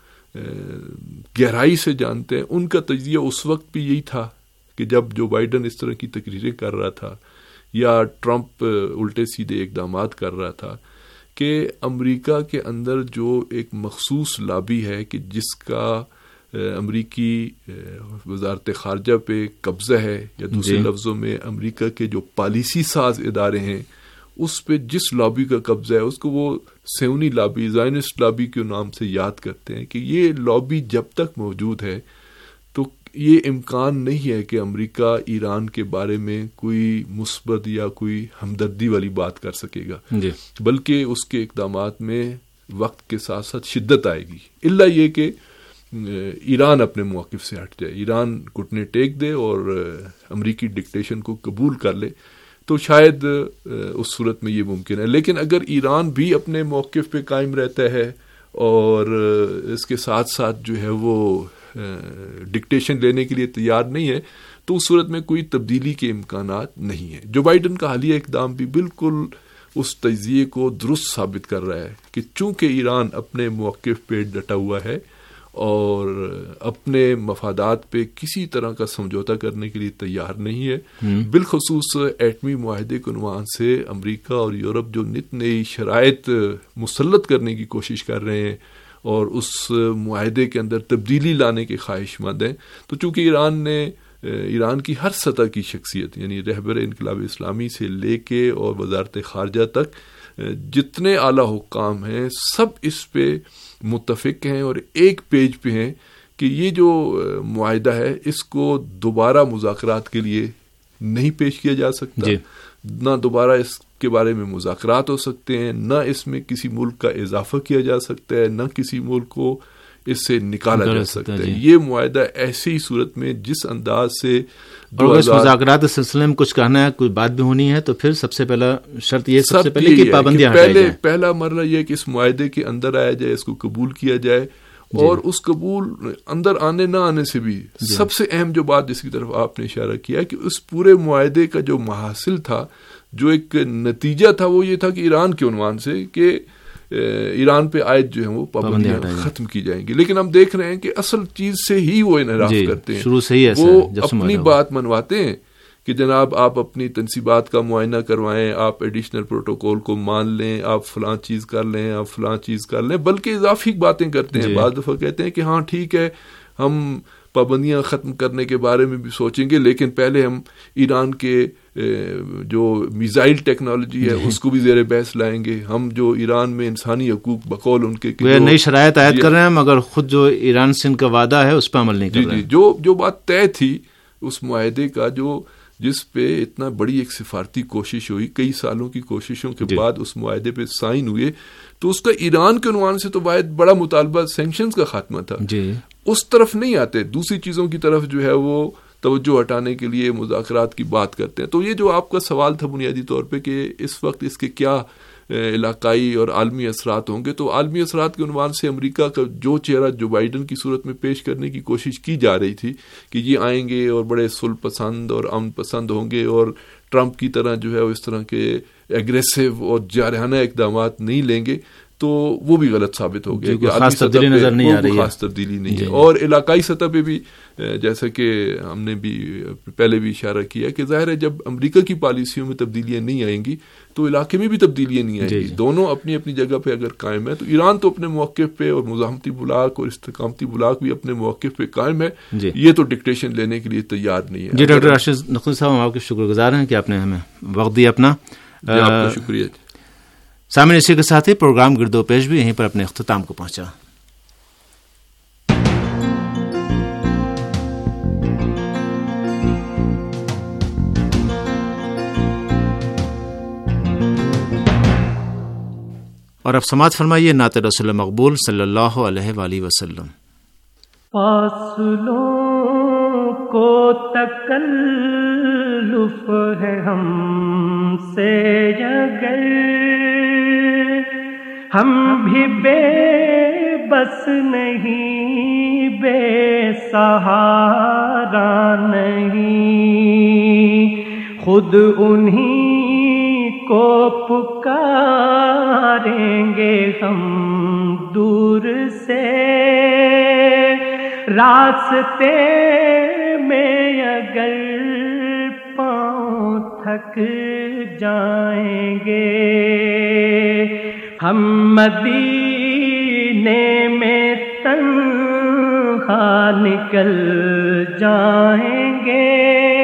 گہرائی سے جانتے ہیں، ان کا تجزیہ اس وقت بھی یہی تھا کہ جب جو بائیڈن اس طرح کی تقریریں کر رہا تھا یا ٹرمپ الٹے سیدھے اقدامات کر رہا تھا کہ امریکہ کے اندر جو ایک مخصوص لابی ہے کہ جس کا امریکی وزارت خارجہ پہ قبضہ ہے، یا دوسرے جی. لفظوں میں امریکہ کے جو پالیسی ساز ادارے ہیں اس پہ جس لابی کا قبضہ ہے اس کو وہ سیونی لابی، زائنسٹ لابی کے نام سے یاد کرتے ہیں کہ یہ لابی جب تک موجود ہے تو یہ امکان نہیں ہے کہ امریکہ ایران کے بارے میں کوئی مثبت یا کوئی ہمدردی والی بات کر سکے گا جی. بلکہ اس کے اقدامات میں وقت کے ساتھ ساتھ شدت آئے گی، الا یہ کہ ایران اپنے موقف سے ہٹ جائے، ایران گھٹنے ٹیک دے اور امریکی ڈکٹیشن کو قبول کر لے، تو شاید اس صورت میں یہ ممکن ہے. لیکن اگر ایران بھی اپنے موقف پہ قائم رہتا ہے اور اس کے ساتھ ساتھ جو ہے وہ ڈکٹیشن لینے کے لیے تیار نہیں ہے، تو اس صورت میں کوئی تبدیلی کے امکانات نہیں ہیں. جو بائیڈن کا حالیہ اقدام بھی بالکل اس تجزیے کو درست ثابت کر رہا ہے کہ چونکہ ایران اپنے موقف پہ ڈٹا ہوا ہے اور اپنے مفادات پہ کسی طرح کا سمجھوتا کرنے کے لیے تیار نہیں ہے، بالخصوص ایٹمی معاہدے کے عنوان سے امریکہ اور یورپ جو نت نئی شرائط مسلط کرنے کی کوشش کر رہے ہیں اور اس معاہدے کے اندر تبدیلی لانے کے خواہش مند ہیں، تو چونکہ ایران نے ایران کی ہر سطح کی شخصیت یعنی رہبر انقلاب اسلامی سے لے کے اور وزارت خارجہ تک جتنے اعلیٰ حکام ہیں سب اس پہ متفق ہیں اور ایک پیج پہ ہیں کہ یہ جو معاہدہ ہے اس کو دوبارہ مذاکرات کے لیے نہیں پیش کیا جا سکتا جی. نہ دوبارہ اس کے بارے میں مذاکرات ہو سکتے ہیں، نہ اس میں کسی ملک کا اضافہ کیا جا سکتا ہے، نہ کسی ملک کو اس سے نکالا جا سکتا ہے. یہ معاہدہ ایسی صورت میں جس انداز سے اور اس مذاکرات اس سلسلے میں کچھ کہنا ہے، کوئی بات بھی ہونی ہے، تو پھر سب سے پہلا شرط یہ سب سے پہلے کہ پابندیاں ہٹائی جائیں. پہلا مرحلہ یہ کہ اس معاہدے کے اندر آیا جائے، اس کو قبول کیا جائے اور جی. اس قبول اندر آنے نہ آنے سے بھی جی. سب سے اہم جو بات جس کی طرف آپ نے اشارہ کیا کہ اس پورے معاہدے کا جو محاصل تھا، جو ایک نتیجہ تھا، وہ یہ تھا کہ ایران کے عنوان سے کہ ایران پہ عائد جو ہے وہ پابندیاں ختم کی جائیں گی. لیکن ہم دیکھ رہے ہیں کہ اصل چیز سے ہی وہ انحراف جی, کرتے ہیں. شروع سے ہی ایسا وہ اپنی بات منواتے ہیں کہ جناب آپ اپنی تنصیبات کا معائنہ کروائیں، آپ ایڈیشنل پروٹوکول کو مان لیں، آپ فلاں چیز کر لیں، آپ فلاں چیز کر لیں، بلکہ اضافی باتیں کرتے ہیں جی. بعض دفعہ کہتے ہیں کہ ہاں ٹھیک ہے ہم پابندیاں ختم کرنے کے بارے میں بھی سوچیں گے، لیکن پہلے ہم ایران کے جو میزائل ٹیکنالوجی ہے اس کو بھی زیر بحث لائیں گے، ہم جو ایران میں انسانی حقوق بقول ان کے نئی شرائط عائد کر رہے ہیں، مگر خود جو ایران سے ان کا وعدہ ہے اس پہ عمل نہیں کر رہے ہیں. جو جو بات طے تھی اس معاہدے کا، جو جس پہ اتنا بڑی ایک سفارتی کوشش ہوئی، کئی سالوں کی کوششوں کے بعد اس معاہدے پہ سائن ہوئے، تو اس کا ایران کے عنوان سے تو واحد بڑا مطالبہ سینکشنز کا خاتمہ تھا جی. اس طرف نہیں آتے، دوسری چیزوں کی طرف جو ہے وہ توجہ ہٹانے کے لیے مذاکرات کی بات کرتے ہیں. تو یہ جو آپ کا سوال تھا بنیادی طور پہ کہ اس وقت اس کے کیا علاقائی اور عالمی اثرات ہوں گے، تو عالمی اثرات کے عنوان سے امریکہ کا جو چہرہ جو بائیڈن کی صورت میں پیش کرنے کی کوشش کی جا رہی تھی کہ یہ آئیں گے اور بڑے صلح پسند اور امن پسند ہوں گے اور ٹرمپ کی طرح جو ہے وہ اس طرح کے ایگریسو اور جارحانہ اقدامات نہیں لیں گے، تو وہ بھی غلط ثابت ہو گیا کہ خاص تبدیلی نظر نہیں آ رہی ہے، خاص تبدیلی نہیں ہے. اور علاقائی سطح پہ بھی جیسا کہ ہم نے بھی پہلے بھی اشارہ کیا کہ ظاہر ہے جب امریکہ کی پالیسیوں میں تبدیلیاں نہیں آئیں گی تو علاقے میں بھی تبدیلیاں نہیں آئیں گی. دونوں اپنی اپنی جگہ پہ اگر قائم ہے، تو ایران تو اپنے موقف پہ اور مزاحمتی بلاک اور استقامتی بلاک بھی اپنے موقف پہ قائم ہے، یہ تو ڈکٹیشن لینے کے لیے تیار نہیں ہے. جی ڈاکٹر راشد نقوی صاحب، ہم آپ کے شکر گزار ہیں کہ آپ نے ہمیں وقت دیا اپنا. آپ کا شکریہ. سامنے اسی کے ساتھ ہی پروگرام گردو پیش بھی یہیں پر اپنے اختتام کو پہنچا۔ اور اب سماعت فرمائیے نعت رسول مقبول صلی اللہ علیہ وآلہ وسلم۔ فاصلوں کو تکلف ہے ہم سے اگر ہم بھی بے بس نہیں، بے سہارا نہیں، خود انہی کو پکاریں گے ہم دور سے، راستے میں اگر پاؤں تھک جائیں گے، ہم مدینے میں تنہا نکل جائیں گے،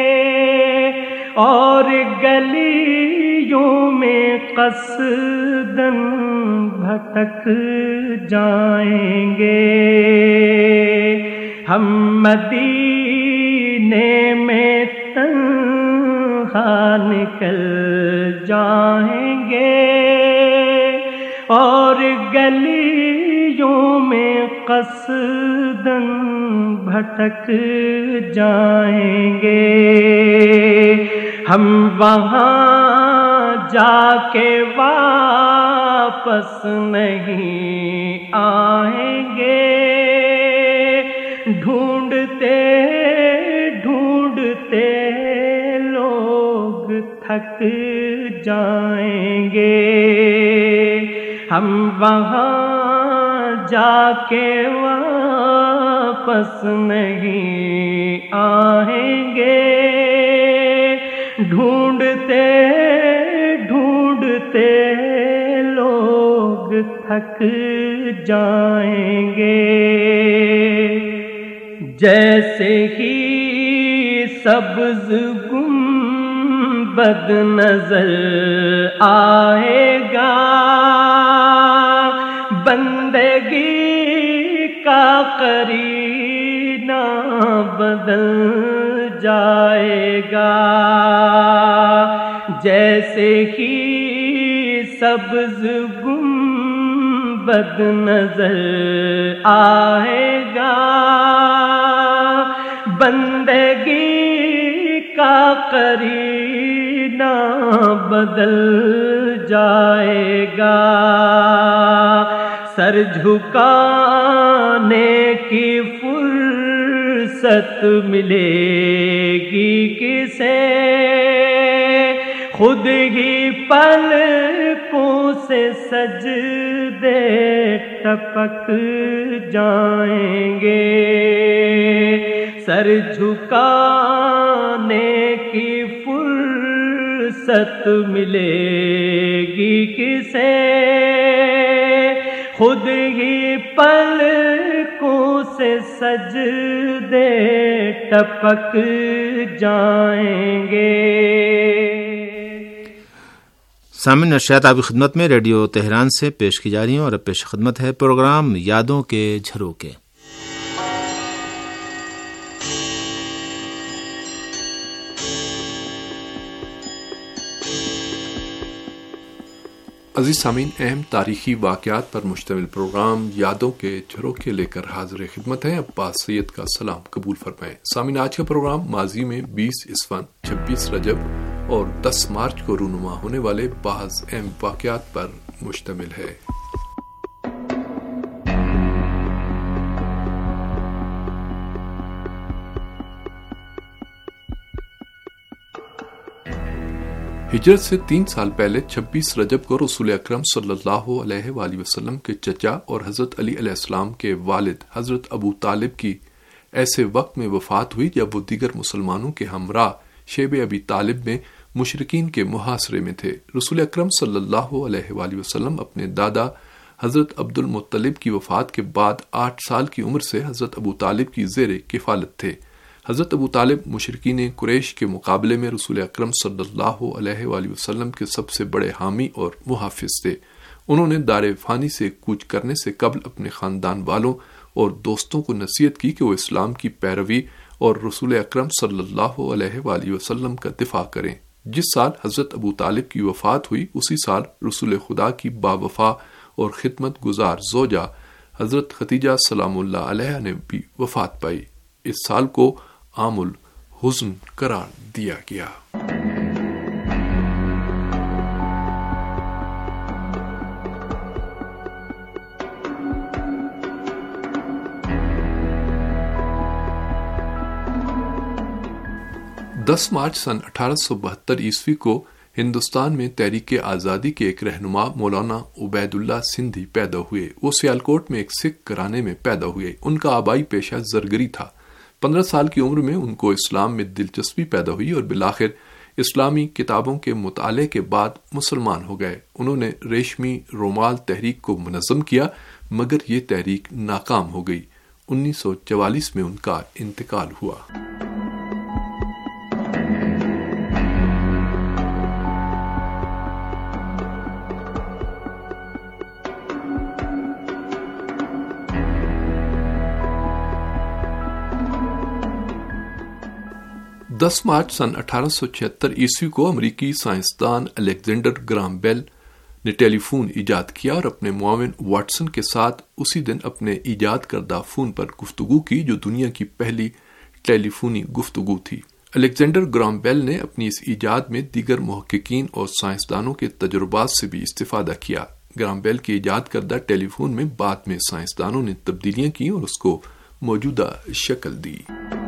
اور گلیوں میں قصداً بھٹک جائیں گے، ہم مدینے میں تنہا نکل جائیں گے، اور گلیوں میں قصداً بھٹک جائیں گے، ہم وہاں جا کے واپس نہیں آئیں گے، ڈھونڈتے ڈھونڈتے لوگ تھک جائیں گے، ہم وہاں جا کے واپس نہیں آئیں گے، ڈھونڈتے ڈھونڈتے لوگ تھک جائیں گے، جیسے ہی سبز گنبد نظر آئے گا، بندگی کا قرینہ بدل جائے گا، جیسے ہی سبز گنبد نظر آئے گا، بندگی کا قرینہ بدل جائے گا، سر جھکانے کی فرصت ملے گی کسے، خود ہی پلکوں سے سجدے ٹپک جائیں گے، سر جھکانے کی فرصت ملے گی کسے، خود ہی پلکوں سے سجدے ٹپک جائیں گے۔ سامعین، نشریات آپ کی خدمت میں ریڈیو تہران سے پیش کی جا رہی ہیں، اور اب پیش خدمت ہے پروگرام یادوں کے جھروکے۔ عزیز سامعین، اہم تاریخی واقعات پر مشتمل پروگرام یادوں کے جھروکے لے کر حاضر خدمت ہے۔ عباس سید کا سلام قبول فرمائیں۔ سامعین، آج کا پروگرام ماضی میں بیس اسفند، چھبیس رجب اور دس مارچ کو رونما ہونے والے بعض اہم واقعات پر مشتمل ہے۔ ہجرت سے تین سال پہلے چھبیس رجب کو رسول اکرم صلی اللہ علیہ وآلہ وسلم کے چچا اور حضرت علی علیہ السلام کے والد حضرت ابو طالب کی ایسے وقت میں وفات ہوئی جب وہ دیگر مسلمانوں کے ہمراہ شیب ابی طالب میں مشرکین کے محاصرے میں تھے۔ رسول اکرم صلی اللہ علیہ وآلہ وسلم اپنے دادا حضرت عبد المطلب کی وفات کے بعد آٹھ سال کی عمر سے حضرت ابو طالب کی زیر کفالت تھے۔ حضرت ابو طالب مشرکین قریش کے مقابلے میں رسول اکرم صلی اللہ علیہ وآلہ وسلم کے سب سے بڑے حامی اور محافظ تھے۔ انہوں نے دار فانی سے کوچ کرنے سے قبل اپنے خاندان والوں اور دوستوں کو نصیحت کی کہ وہ اسلام کی پیروی اور رسول اکرم صلی اللہ علیہ وآلہ وسلم کا دفاع کریں۔ جس سال حضرت ابو طالب کی وفات ہوئی اسی سال رسول خدا کی باوفا اور خدمت گزار زوجہ حضرت خدیجہ سلام اللہ علیہ نے بھی وفات پائی۔ اس سال کو عام الحزن قرار دیا گیا۔ دس مارچ سن اٹھارہ سو بہتر عیسوی کو ہندوستان میں تحریک آزادی کے ایک رہنما مولانا عبید اللہ سندھی پیدا ہوئے۔ وہ سیالکوٹ میں ایک سکھ گھرانے میں پیدا ہوئے۔ ان کا آبائی پیشہ زرگری تھا۔ پندرہ سال کی عمر میں ان کو اسلام میں دلچسپی پیدا ہوئی اور بالآخر اسلامی کتابوں کے مطالعے کے بعد مسلمان ہو گئے۔ انہوں نے ریشمی رومال تحریک کو منظم کیا مگر یہ تحریک ناکام ہو گئی۔ انیس سو چوالیس میں ان کا انتقال ہوا۔ دس مارچ سن اٹھارہ سو چھہتر عیسوی کو امریکی سائنسدان الیگزینڈر گرام بیل نے ٹیلی فون ایجاد کیا اور اپنے معاون واٹسن کے ساتھ اسی دن اپنے ایجاد کردہ فون پر گفتگو کی جو دنیا کی پہلی ٹیلی فونی گفتگو تھی۔ الیگزینڈر گرام بیل نے اپنی اس ایجاد میں دیگر محققین اور سائنسدانوں کے تجربات سے بھی استفادہ کیا۔ گرام بیل کی ایجاد کردہ ٹیلی فون میں بعد میں سائنسدانوں نے تبدیلیاں کی اور اس کو موجودہ شکل دی۔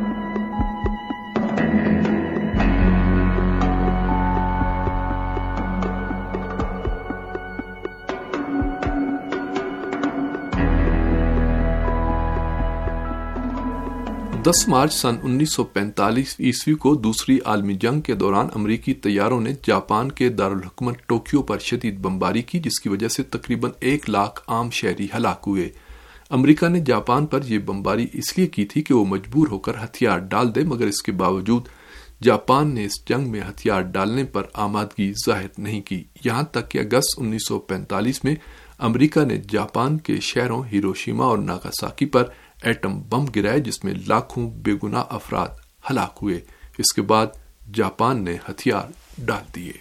دس مارچ سن انیس سو پینتالیس عیسوی کو دوسری عالمی جنگ کے دوران امریکی طیاروں نے جاپان کے دارالحکومت ٹوکیو پر شدید بمباری کی جس کی وجہ سے تقریباً ایک لاکھ عام شہری ہلاک ہوئے۔ امریکہ نے جاپان پر یہ بمباری اس لیے کی تھی کہ وہ مجبور ہو کر ہتھیار ڈال دے مگر اس کے باوجود جاپان نے اس جنگ میں ہتھیار ڈالنے پر آمادگی ظاہر نہیں کی، یہاں تک کہ اگست انیس سو پینتالیس میں امریکہ نے جاپان کے شہروں ہیروشیما اور ناگاساکی پر ایٹم بم گرائے جس میں لاکھوں بے گناہ افراد ہلاک ہوئے۔ اس کے بعد جاپان نے ہتھیار ڈال دیے۔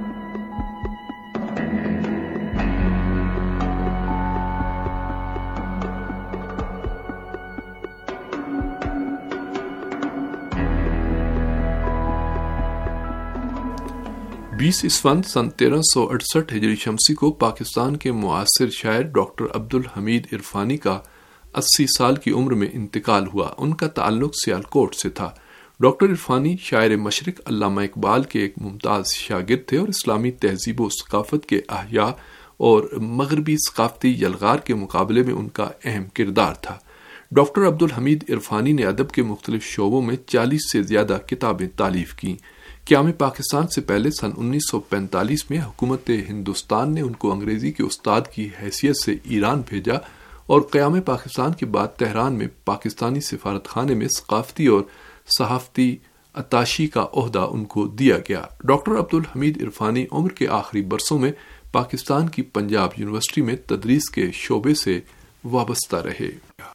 بیس اسفند سن تیرہ سو اڑسٹھ ہجری شمسی کو پاکستان کے معاصر شاعر ڈاکٹر عبدالحمید عرفانی کا اسی سال کی عمر میں انتقال ہوا۔ ان کا تعلق سیالکوٹ سے تھا۔ ڈاکٹر عرفانی شاعر مشرق علامہ اقبال کے ایک ممتاز شاگرد تھے اور اسلامی تہذیب و ثقافت کے احیاء اور مغربی ثقافتی یلغار کے مقابلے میں ان کا اہم کردار تھا۔ ڈاکٹر عبدالحمید عرفانی نے ادب کے مختلف شعبوں میں چالیس سے زیادہ کتابیں تالیف کیں۔ قیام پاکستان سے پہلے سن انیس سو پینتالیس میں حکومت ہندوستان نے ان کو انگریزی کے استاد کی حیثیت سے ایران بھیجا اور قیام پاکستان کے بعد تہران میں پاکستانی سفارت خانے میں ثقافتی اور صحافتی اتاشی کا عہدہ ان کو دیا گیا۔ ڈاکٹر عبدالحمید عرفانی عمر کے آخری برسوں میں پاکستان کی پنجاب یونیورسٹی میں تدریس کے شعبے سے وابستہ رہے۔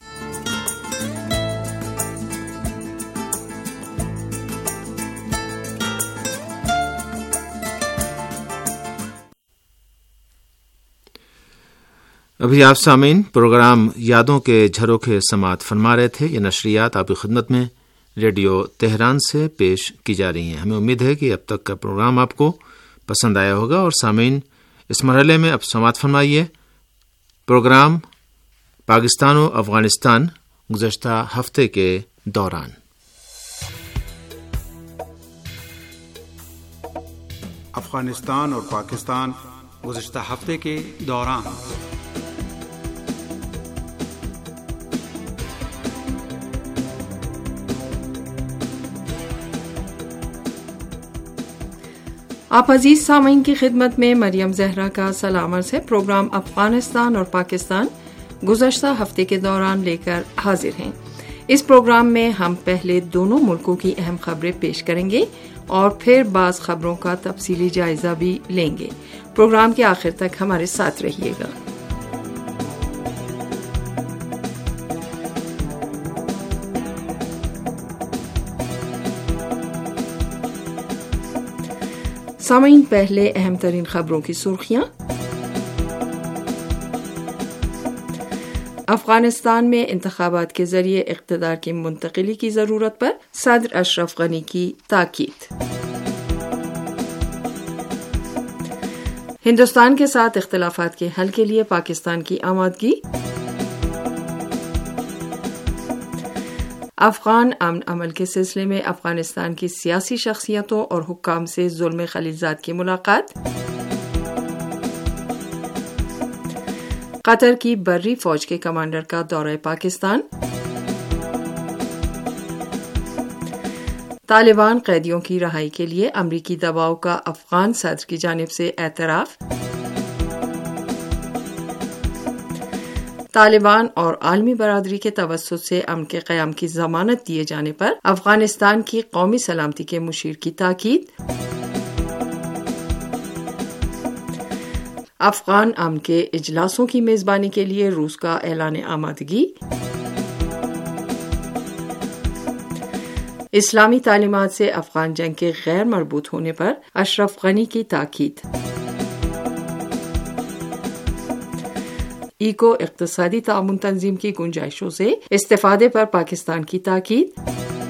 ابھی آپ سامعین پروگرام یادوں کے جھروکے سماعت فرما رہے تھے۔ یہ نشریات آپ کی خدمت میں ریڈیو تہران سے پیش کی جا رہی ہیں۔ ہمیں امید ہے کہ اب تک کا پروگرام آپ کو پسند آیا ہوگا۔ اور سامعین اس مرحلے میں اب سماعت فرمائیے پروگرام پاکستان و افغانستان گزشتہ ہفتے کے دوران۔ افغانستان اور پاکستان گزشتہ ہفتے کے دوران۔ آپ عزیز سامعین کی خدمت میں مریم زہرا کا سلام عرض ہے۔ پروگرام افغانستان اور پاکستان گزشتہ ہفتے کے دوران لے کر حاضر ہیں۔ اس پروگرام میں ہم پہلے دونوں ملکوں کی اہم خبریں پیش کریں گے اور پھر بعض خبروں کا تفصیلی جائزہ بھی لیں گے۔ پروگرام کے آخر تک ہمارے ساتھ رہیے گا۔ سامعین، پہلے اہم ترین خبروں کی سرخیاں۔ افغانستان میں انتخابات کے ذریعے اقتدار کی منتقلی کی ضرورت پر صدر اشرف غنی کی تاکید۔ ہندوستان کے ساتھ اختلافات کے حل کے لیے پاکستان کی آمادگی۔ افغان امن عمل کے سلسلے میں افغانستان کی سیاسی شخصیتوں اور حکام سے ظلم خلیلزاد کی ملاقات۔ قطر کی بری فوج کے کمانڈر کا دورہ پاکستان۔ طالبان قیدیوں کی رہائی کے لیے امریکی دباؤ کا افغان صدر کی جانب سے اعتراف۔ طالبان اور عالمی برادری کے توسط سے امن کے قیام کی ضمانت دیے جانے پر افغانستان کی قومی سلامتی کے مشیر کی تاکید۔ افغان امن کے اجلاسوں کی میزبانی کے لیے روس کا اعلان آمادگی۔ اسلامی تعلیمات سے افغان جنگ کے غیر مربوط ہونے پر اشرف غنی کی تاکید۔ ایکو اقتصادی تعاون تنظیم کی گنجائشوں سے استفادے پر پاکستان کی تاکید۔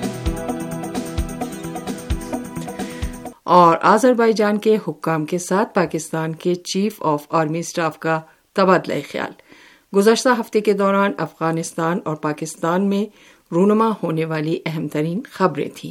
اور آذربائیجان کے حکام کے ساتھ پاکستان کے چیف آف آرمی اسٹاف کا تبادلہ خیال۔ گزشتہ ہفتے کے دوران افغانستان اور پاکستان میں رونما ہونے والی اہم ترین خبریں تھیں۔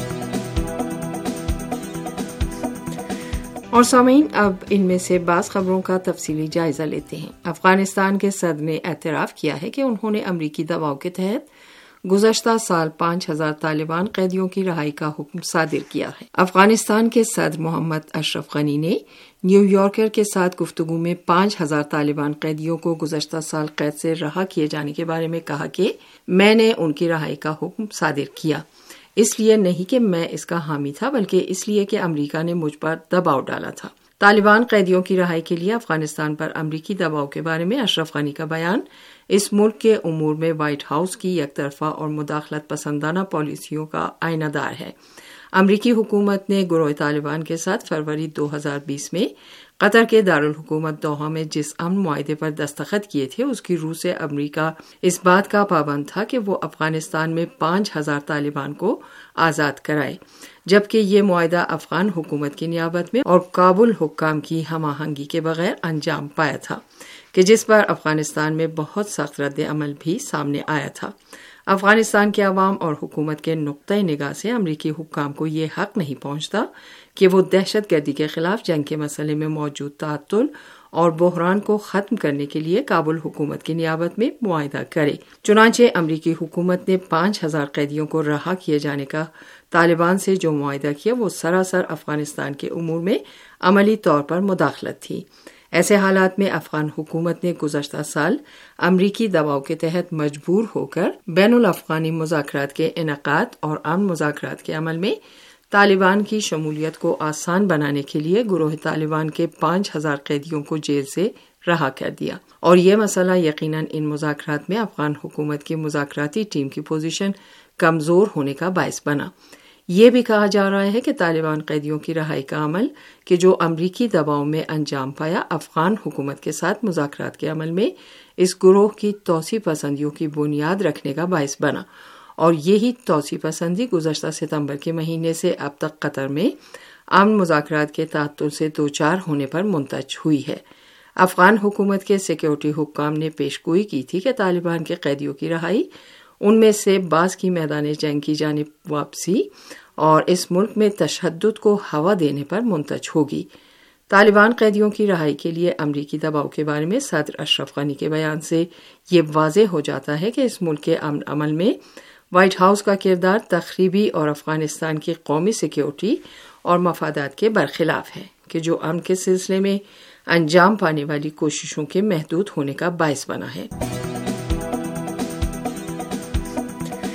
اور سامعین، اب ان میں سے بعض خبروں کا تفصیلی جائزہ لیتے ہیں۔ افغانستان کے صدر نے اعتراف کیا ہے کہ انہوں نے امریکی دباؤ کے تحت گزشتہ سال پانچ ہزار طالبان قیدیوں کی رہائی کا حکم صادر کیا ہے۔ افغانستان کے صدر محمد اشرف غنی نے نیو یارکر کے ساتھ گفتگو میں پانچ ہزار طالبان قیدیوں کو گزشتہ سال قید سے رہا کیے جانے کے بارے میں کہا کہ میں نے ان کی رہائی کا حکم صادر کیا، اس لیے نہیں کہ میں اس کا حامی تھا، بلکہ اس لیے کہ امریکہ نے مجھ پر دباؤ ڈالا تھا۔ طالبان قیدیوں کی رہائی کے لیے افغانستان پر امریکی دباؤ کے بارے میں اشرف غنی کا بیان اس ملک کے امور میں وائٹ ہاؤس کی یک طرفہ اور مداخلت پسندانہ پالیسیوں کا آئینہ دار ہے۔ امریکی حکومت نے گروہ طالبان کے ساتھ فروری دو ہزار بیس میں قطر کے دارالحکومت دوحہ میں جس امن معاہدے پر دستخط کیے تھے، اس کی روح سے امریکہ اس بات کا پابند تھا کہ وہ افغانستان میں پانچ ہزار طالبان کو آزاد کرائے، جبکہ یہ معاہدہ افغان حکومت کی نیابت میں اور کابل حکام کی ہم آہنگی کے بغیر انجام پایا تھا، کہ جس پر افغانستان میں بہت سخت رد عمل بھی سامنے آیا تھا۔ افغانستان کے عوام اور حکومت کے نقطۂ نگاہ سے امریکی حکام کو یہ حق نہیں پہنچتا کہ وہ دہشت گردی کے خلاف جنگ کے مسئلے میں موجود تعطل اور بحران کو ختم کرنے کے لیے کابل حکومت کی نیابت میں معاہدہ کرے۔ چنانچہ امریکی حکومت نے پانچ ہزار قیدیوں کو رہا کیے جانے کا طالبان سے جو معاہدہ کیا، وہ سراسر افغانستان کے امور میں عملی طور پر مداخلت تھی۔ ایسے حالات میں افغان حکومت نے گزشتہ سال امریکی دباؤ کے تحت مجبور ہو کر بین الافغانی مذاکرات کے انعقاد اور امن مذاکرات کے عمل میں طالبان کی شمولیت کو آسان بنانے کے لیے گروہ طالبان کے پانچ ہزار قیدیوں کو جیل سے رہا کر دیا، اور یہ مسئلہ یقیناً ان مذاکرات میں افغان حکومت کی مذاکراتی ٹیم کی پوزیشن کمزور ہونے کا باعث بنا۔ یہ بھی کہا جا رہا ہے کہ طالبان قیدیوں کی رہائی کا عمل کہ جو امریکی دباؤ میں انجام پایا، افغان حکومت کے ساتھ مذاکرات کے عمل میں اس گروہ کی توسیع پسندیوں کی بنیاد رکھنے کا باعث بنا، اور یہی توسیع پسندی گزشتہ ستمبر کے مہینے سے اب تک قطر میں امن مذاکرات کے تعطل سے دوچار ہونے پر منتج ہوئی ہے۔ افغان حکومت کے سیکیورٹی حکام نے پیشگوئی کی تھی کہ طالبان کے قیدیوں کی رہائی ان میں سے بعض کی میدان جنگ کی جانب واپسی اور اس ملک میں تشدد کو ہوا دینے پر منتج ہوگی۔ طالبان قیدیوں کی رہائی کے لیے امریکی دباؤ کے بارے میں صدر اشرف غنی کے بیان سے یہ واضح ہو جاتا ہے کہ اس ملک کے امن عمل میں وائٹ ہاؤس کا کردار تخریبی اور افغانستان کی قومی سیکیورٹی اور مفادات کے برخلاف ہے، کہ جو امن کے سلسلے میں انجام پانے والی کوششوں کے محدود ہونے کا باعث بنا ہے۔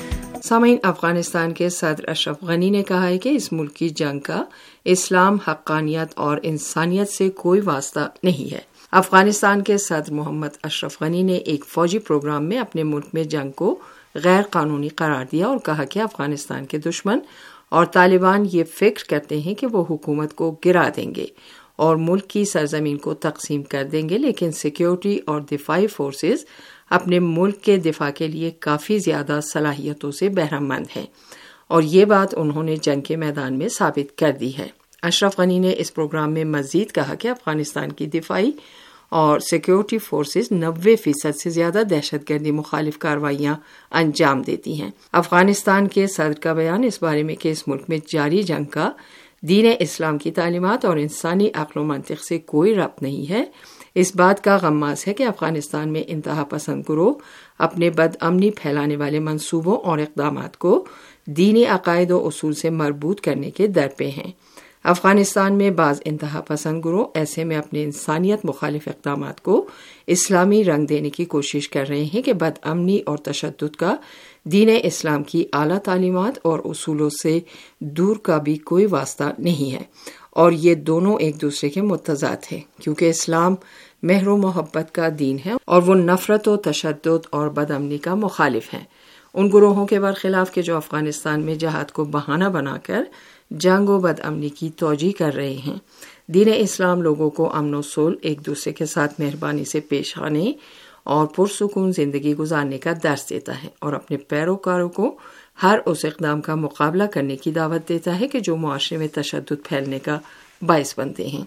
سامعین، افغانستان کے صدر اشرف غنی نے کہا ہے کہ اس ملک کی جنگ کا اسلام، حقانیت اور انسانیت سے کوئی واسطہ نہیں ہے۔ افغانستان کے صدر محمد اشرف غنی نے ایک فوجی پروگرام میں اپنے ملک میں جنگ کو غیر قانونی قرار دیا اور کہا کہ افغانستان کے دشمن اور طالبان یہ فکر کرتے ہیں کہ وہ حکومت کو گرا دیں گے اور ملک کی سرزمین کو تقسیم کر دیں گے، لیکن سیکیورٹی اور دفاعی فورسز اپنے ملک کے دفاع کے لیے کافی زیادہ صلاحیتوں سے بہرہ مند ہیں، اور یہ بات انہوں نے جنگ کے میدان میں ثابت کر دی ہے۔ اشرف غنی نے اس پروگرام میں مزید کہا کہ افغانستان کی دفاعی اور سیکیورٹی فورسز نوے فیصد سے زیادہ دہشت گردی مخالف کارروائیاں انجام دیتی ہیں۔ افغانستان کے صدر کا بیان اس بارے میں کہ اس ملک میں جاری جنگ کا دین اسلام کی تعلیمات اور انسانی عقل و منطق سے کوئی ربط نہیں ہے، اس بات کا غماز ہے کہ افغانستان میں انتہا پسند گروہ اپنے بد امنی پھیلانے والے منصوبوں اور اقدامات کو دینی عقائد و اصول سے مربوط کرنے کے درپے ہیں۔ افغانستان میں بعض انتہا پسند گروہ ایسے میں اپنے انسانیت مخالف اقدامات کو اسلامی رنگ دینے کی کوشش کر رہے ہیں کہ بد امنی اور تشدد کا دین اسلام کی اعلیٰ تعلیمات اور اصولوں سے دور کا بھی کوئی واسطہ نہیں ہے، اور یہ دونوں ایک دوسرے کے متضاد ہیں، کیونکہ اسلام مہر و محبت کا دین ہے اور وہ نفرت و تشدد اور بد امنی کا مخالف ہیں۔ ان گروہوں کے برخلاف کہ جو افغانستان میں جہاد کو بہانہ بنا کر جنگ و بد امنی کی توجیہ کر رہے ہیں۔ دین اسلام لوگوں کو امن و صلح، ایک دوسرے کے ساتھ مہربانی سے پیش آنے اور پرسکون زندگی گزارنے کا درس دیتا ہے، اور اپنے پیروکاروں کو ہر اس اقدام کا مقابلہ کرنے کی دعوت دیتا ہے کہ جو معاشرے میں تشدد پھیلنے کا باعث بنتے ہیں۔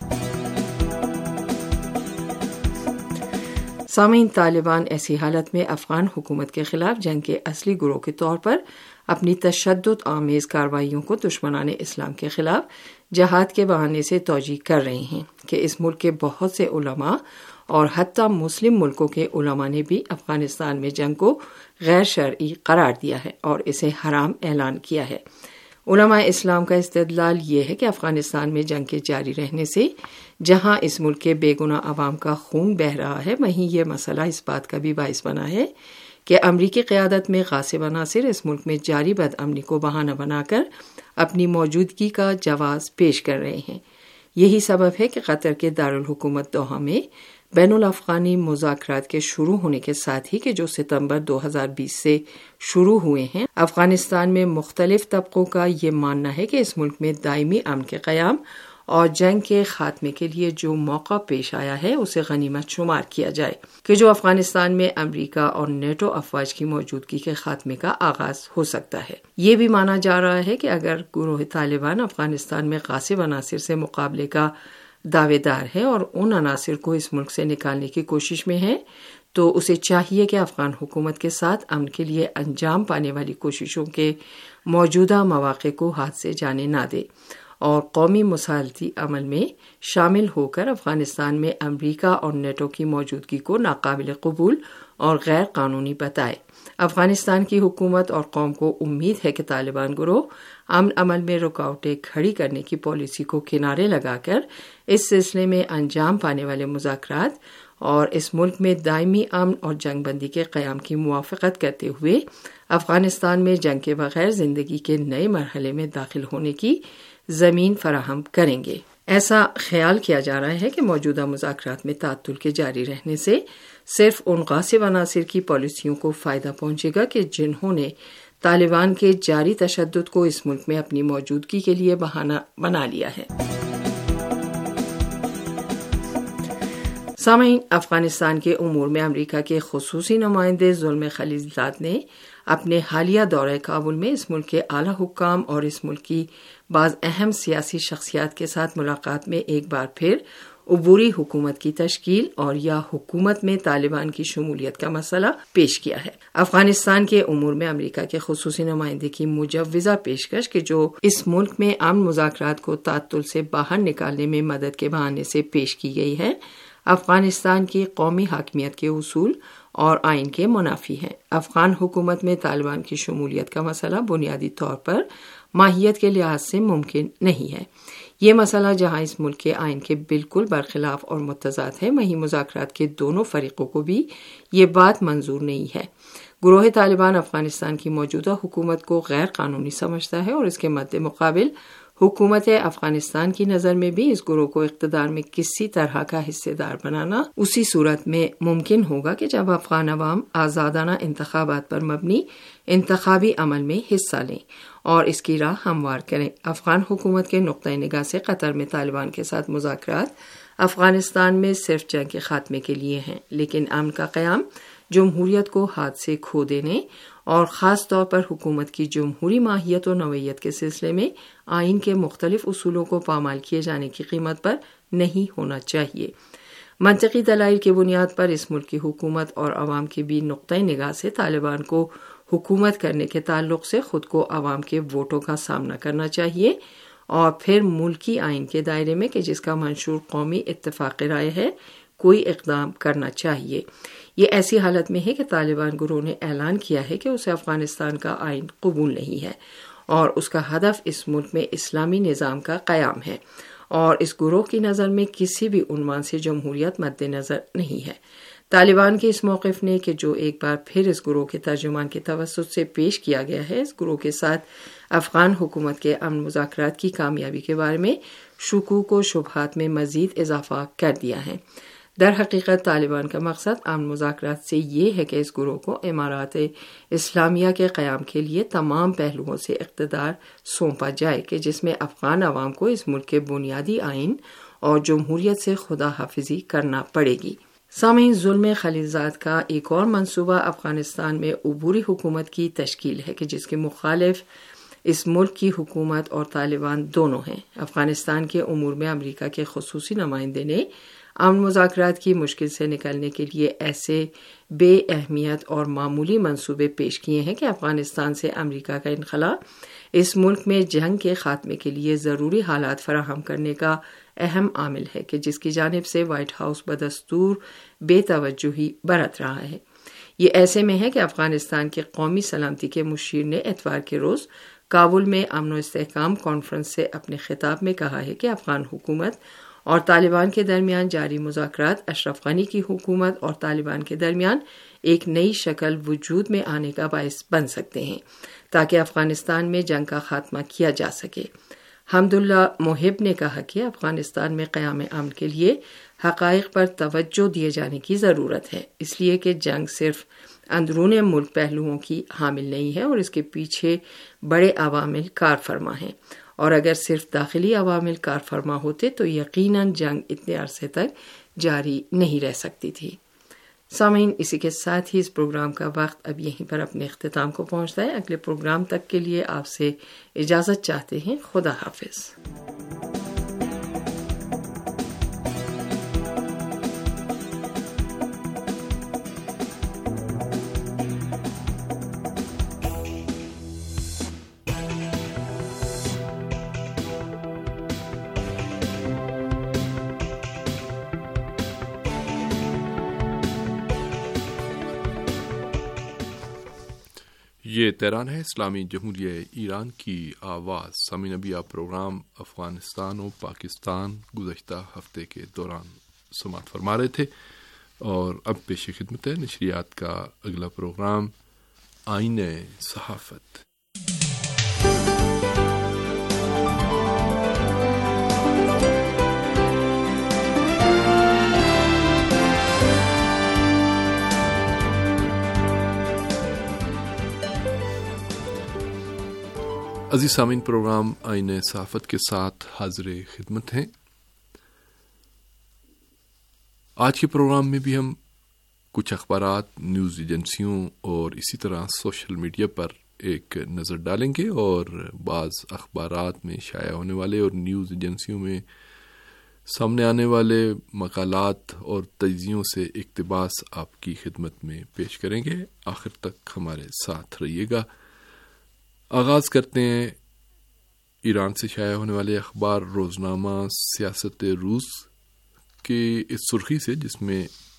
سامعین، طالبان ایسی حالت میں افغان حکومت کے خلاف جنگ کے اصلی گروہ کے طور پر اپنی تشدد آمیز کارروائیوں کو دشمنان اسلام کے خلاف جہاد کے بہانے سے توجیہ کر رہے ہیں کہ اس ملک کے بہت سے علماء اور حتیٰ مسلم ملکوں کے علماء نے بھی افغانستان میں جنگ کو غیر شرعی قرار دیا ہے اور اسے حرام اعلان کیا ہے۔ علماء اسلام کا استدلال یہ ہے کہ افغانستان میں جنگ کے جاری رہنے سے جہاں اس ملک کے بے گناہ عوام کا خون بہہ رہا ہے، وہیں یہ مسئلہ اس بات کا بھی باعث بنا ہے کہ امریکی قیادت میں غاصب عناصر اس ملک میں جاری بد امنی کو بہانہ بنا کر اپنی موجودگی کا جواز پیش کر رہے ہیں۔ یہی سبب ہے کہ قطر کے دارالحکومت دوحہ میں بین الافغانی مذاکرات کے شروع ہونے کے ساتھ ہی کہ جو ستمبر دو ہزار بیس سے شروع ہوئے ہیں، افغانستان میں مختلف طبقوں کا یہ ماننا ہے کہ اس ملک میں دائمی امن کے قیام اور جنگ کے خاتمے کے لیے جو موقع پیش آیا ہے اسے غنیمت شمار کیا جائے کہ جو افغانستان میں امریکہ اور نیٹو افواج کی موجودگی کے خاتمے کا آغاز ہو سکتا ہے۔ یہ بھی مانا جا رہا ہے کہ اگر گروہ طالبان افغانستان میں غاصب عناصر سے مقابلے کا دعوے دار ہے اور ان عناصر کو اس ملک سے نکالنے کی کوشش میں ہے، تو اسے چاہیے کہ افغان حکومت کے ساتھ امن کے لیے انجام پانے والی کوششوں کے موجودہ مواقع کو ہاتھ سے جانے نہ دے اور قومی مصالحتی عمل میں شامل ہو کر افغانستان میں امریکہ اور نیٹو کی موجودگی کو ناقابل قبول اور غیر قانونی بتائے۔ افغانستان کی حکومت اور قوم کو امید ہے کہ طالبان گروہ امن عمل میں رکاوٹیں کھڑی کرنے کی پالیسی کو کنارے لگا کر اس سلسلے میں انجام پانے والے مذاکرات اور اس ملک میں دائمی امن اور جنگ بندی کے قیام کی موافقت کرتے ہوئے افغانستان میں جنگ کے بغیر زندگی کے نئے مرحلے میں داخل ہونے کی زمین فراہم کریں گے۔ ایسا خیال کیا جا رہا ہے کہ موجودہ مذاکرات میں تعطل کے جاری رہنے سے صرف ان غاصب عناصر کی پالیسیوں کو فائدہ پہنچے گا کہ جنہوں نے طالبان کے جاری تشدد کو اس ملک میں اپنی موجودگی کے لیے بہانہ بنا لیا ہے۔ سامعین، افغانستان کے امور میں امریکہ کے خصوصی نمائندے ظلم خلیلزاد نے اپنے حالیہ دورہ کابل میں اس ملک کے اعلی حکام اور اس ملک کی بعض اہم سیاسی شخصیات کے ساتھ ملاقات میں ایک بار پھر عبوری حکومت کی تشکیل اور یا حکومت میں طالبان کی شمولیت کا مسئلہ پیش کیا ہے۔ افغانستان کے امور میں امریکہ کے خصوصی نمائندے کی مجوزہ پیشکش کہ جو اس ملک میں امن مذاکرات کو تعطل سے باہر نکالنے میں مدد کے بہانے سے پیش کی گئی ہے، افغانستان کی قومی حاکمیت کے اصول اور آئین کے منافی ہے۔ افغان حکومت میں طالبان کی شمولیت کا مسئلہ بنیادی طور پر ماہیت کے لحاظ سے ممکن نہیں ہے۔ یہ مسئلہ جہاں اس ملک کے آئین کے بالکل برخلاف اور متضاد ہے، وہیں مذاکرات کے دونوں فریقوں کو بھی یہ بات منظور نہیں ہے۔ گروہ طالبان افغانستان کی موجودہ حکومت کو غیر قانونی سمجھتا ہے اور اس کے مد مقابل حکومت افغانستان کی نظر میں بھی اس گروہ کو اقتدار میں کسی طرح کا حصے دار بنانا اسی صورت میں ممکن ہوگا کہ جب افغان عوام آزادانہ انتخابات پر مبنی انتخابی عمل میں حصہ لیں اور اس کی راہ ہموار کریں۔ افغان حکومت کے نقطۂ نگاہ سے قطر میں طالبان کے ساتھ مذاکرات افغانستان میں صرف جنگ کے خاتمے کے لیے ہیں، لیکن امن کا قیام جمہوریت کو ہاتھ سے کھو دینے اور خاص طور پر حکومت کی جمہوری ماہیت و نوعیت کے سلسلے میں آئین کے مختلف اصولوں کو پامال کیے جانے کی قیمت پر نہیں ہونا چاہیے۔ منطقی دلائل کی بنیاد پر اس ملک کی حکومت اور عوام کی بھی نقطۂ نگاہ سے طالبان کو حکومت کرنے کے تعلق سے خود کو عوام کے ووٹوں کا سامنا کرنا چاہیے اور پھر ملکی آئین کے دائرے میں کہ جس کا منشور قومی اتفاق رائے ہے کوئی اقدام کرنا چاہیے۔ یہ ایسی حالت میں ہے کہ طالبان گروہ نے اعلان کیا ہے کہ اسے افغانستان کا آئین قبول نہیں ہے اور اس کا ہدف اس ملک میں اسلامی نظام کا قیام ہے، اور اس گروہ کی نظر میں کسی بھی عنوان سے جمہوریت مد نظر نہیں ہے۔ طالبان کے اس موقف نے کہ جو ایک بار پھر اس گروہ کے ترجمان کے توسط سے پیش کیا گیا ہے، اس گروہ کے ساتھ افغان حکومت کے امن مذاکرات کی کامیابی کے بارے میں شکوک و شبہات میں مزید اضافہ کر دیا ہے۔ در حقیقت طالبان کا مقصد امن مذاکرات سے یہ ہے کہ اس گروہ کو امارات اسلامیہ کے قیام کے لیے تمام پہلوؤں سے اقتدار سونپا جائے کہ جس میں افغان عوام کو اس ملک کے بنیادی آئین اور جمہوریت سے خدا حافظی کرنا پڑے گی۔ سامعین، ظلم خلیلزاد کا ایک اور منصوبہ افغانستان میں عبوری حکومت کی تشکیل ہے کہ جس کے مخالف اس ملک کی حکومت اور طالبان دونوں ہیں۔ افغانستان کے امور میں امریکہ کے خصوصی نمائندے نے امن مذاکرات کی مشکل سے نکلنے کے لیے ایسے بے اہمیت اور معمولی منصوبے پیش کیے ہیں کہ افغانستان سے امریکہ کا انخلا اس ملک میں جنگ کے خاتمے کے لیے ضروری حالات فراہم کرنے کا اہم عامل ہے کہ جس کی جانب سے وائٹ ہاؤس بدستور بے توجہی برت رہا ہے۔ یہ ایسے میں ہے کہ افغانستان کے قومی سلامتی کے مشیر نے اتوار کے روز کابل میں امن و استحکام کانفرنس سے اپنے خطاب میں کہا ہے کہ افغان حکومت اور طالبان کے درمیان جاری مذاکرات اشرف غنی کی حکومت اور طالبان کے درمیان ایک نئی شکل وجود میں آنے کا باعث بن سکتے ہیں تاکہ افغانستان میں جنگ کا خاتمہ کیا جا سکے۔ حمداللہ محب نے کہا کہ افغانستان میں قیام امن کے لیے حقائق پر توجہ دیے جانے کی ضرورت ہے، اس لیے کہ جنگ صرف اندرون ملک پہلوؤں کی حامل نہیں ہے اور اس کے پیچھے بڑے عوامل کار فرما ہیں، اور اگر صرف داخلی عوامل کار فرما ہوتے تو یقیناً جنگ اتنے عرصے تک جاری نہیں رہ سکتی تھی۔ سامعین، اسی کے ساتھ ہی اس پروگرام کا وقت اب یہیں پر اپنے اختتام کو پہنچتا ہے۔ اگلے پروگرام تک کے لیے آپ سے اجازت چاہتے ہیں۔ خدا حافظ۔ یہ تہران ہے، اسلامی جمہوریہ ایران کی آواز۔ سامعین، ابھی آپ پروگرام افغانستان و پاکستان گزشتہ ہفتے کے دوران سماعت فرما رہے تھے، اور اب پیش خدمت ہے نشریات کا اگلا پروگرام آئین صحافت۔ عزیز سامعین، پروگرام آئین صحافت کے ساتھ حاضر خدمت ہیں۔ آج کے پروگرام میں بھی ہم کچھ اخبارات، نیوز ایجنسیوں اور اسی طرح سوشل میڈیا پر ایک نظر ڈالیں گے، اور بعض اخبارات میں شائع ہونے والے اور نیوز ایجنسیوں میں سامنے آنے والے مقالات اور تجزیوں سے اقتباس آپ کی خدمت میں پیش کریں گے۔ آخر تک ہمارے ساتھ رہیے گا۔ آغاز کرتے ہیں ایران سے شائع ہونے والے اخبار روزنامہ سیاست روس کی اس سرخی سے، جس میں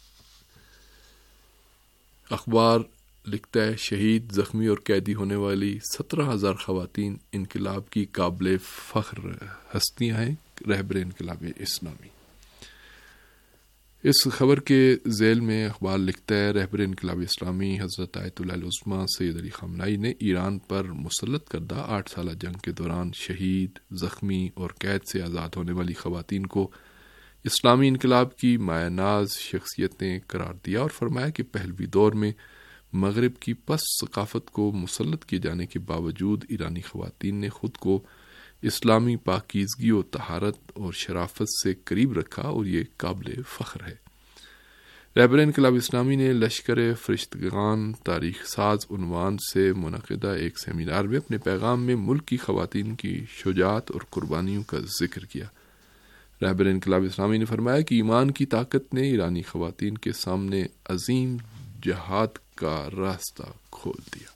اخبار لکھتا ہے شہید، زخمی اور قیدی ہونے والی سترہ ہزار خواتین انقلاب کی قابل فخر ہستیاں ہیں، رہبر انقلاب اسلامی۔ اس خبر کے ذیل میں اخبار لکھتا ہے رہبر انقلاب اسلامی حضرت آیت اللہ العظمیٰ سید علی خامنہئی نے ایران پر مسلط کردہ آٹھ سالہ جنگ کے دوران شہید، زخمی اور قید سے آزاد ہونے والی خواتین کو اسلامی انقلاب کی مایہ ناز شخصیتیں قرار دیا اور فرمایا کہ پہلوی دور میں مغرب کی پس ثقافت کو مسلط کیے جانے کے باوجود ایرانی خواتین نے خود کو اسلامی پاکیزگی و طہارت اور شرافت سے قریب رکھا اور یہ قابل فخر ہے۔ رہبر انقلاب اسلامی نے لشکر فرشتگان تاریخ ساز عنوان سے منعقدہ ایک سیمینار میں اپنے پیغام میں ملک کی خواتین کی شجاعت اور قربانیوں کا ذکر کیا۔ رہبر انقلاب اسلامی نے فرمایا کہ ایمان کی طاقت نے ایرانی خواتین کے سامنے عظیم جہاد کا راستہ کھول دیا۔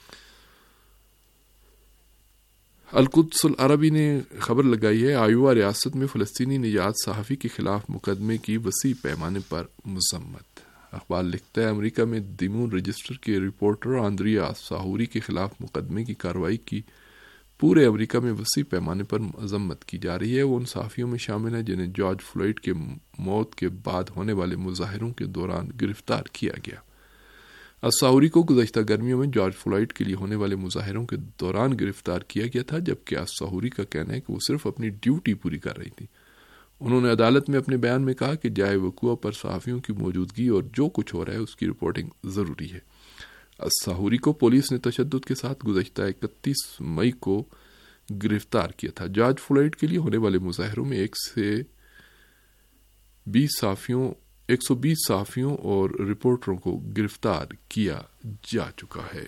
القدس العربی نے خبر لگائی ہے آئیوا ریاست میں فلسطینی نژاد صحافی کے خلاف مقدمے کی وسیع پیمانے پر مذمت۔ اخبار لکھتا ہے امریکہ میں دیمون رجسٹر کے رپورٹر آندریا ساہوری کے خلاف مقدمے کی کارروائی کی پورے امریکہ میں وسیع پیمانے پر مذمت کی جا رہی ہے۔ وہ ان صحافیوں میں شامل ہیں جنہیں جارج فلوئڈ کے موت کے بعد ہونے والے مظاہروں کے دوران گرفتار کیا گیا۔ الساہوری کو گزشتہ گرمیوں میں جارج فلوئڈ کے لیے ہونے والے مظاہروں کے دوران گرفتار کیا گیا تھا، جبکہ الساہوری کا کہنا ہے کہ وہ صرف اپنی ڈیوٹی پوری کر رہی تھی۔ انہوں نے عدالت میں اپنے بیان میں کہا کہ جائے وقوع پر صحافیوں کی موجودگی اور جو کچھ ہو رہا ہے اس کی رپورٹنگ ضروری ہے۔ الساہوری کو پولیس نے تشدد کے ساتھ گزشتہ اکتیس مئی کو گرفتار کیا تھا۔ جارج فلوئڈ کے لیے ہونے والے مظاہروں میں ایک سے بیس صحافیوں ایک سو بیس صحافیوں اور رپورٹروں کو گرفتار کیا جا چکا ہے۔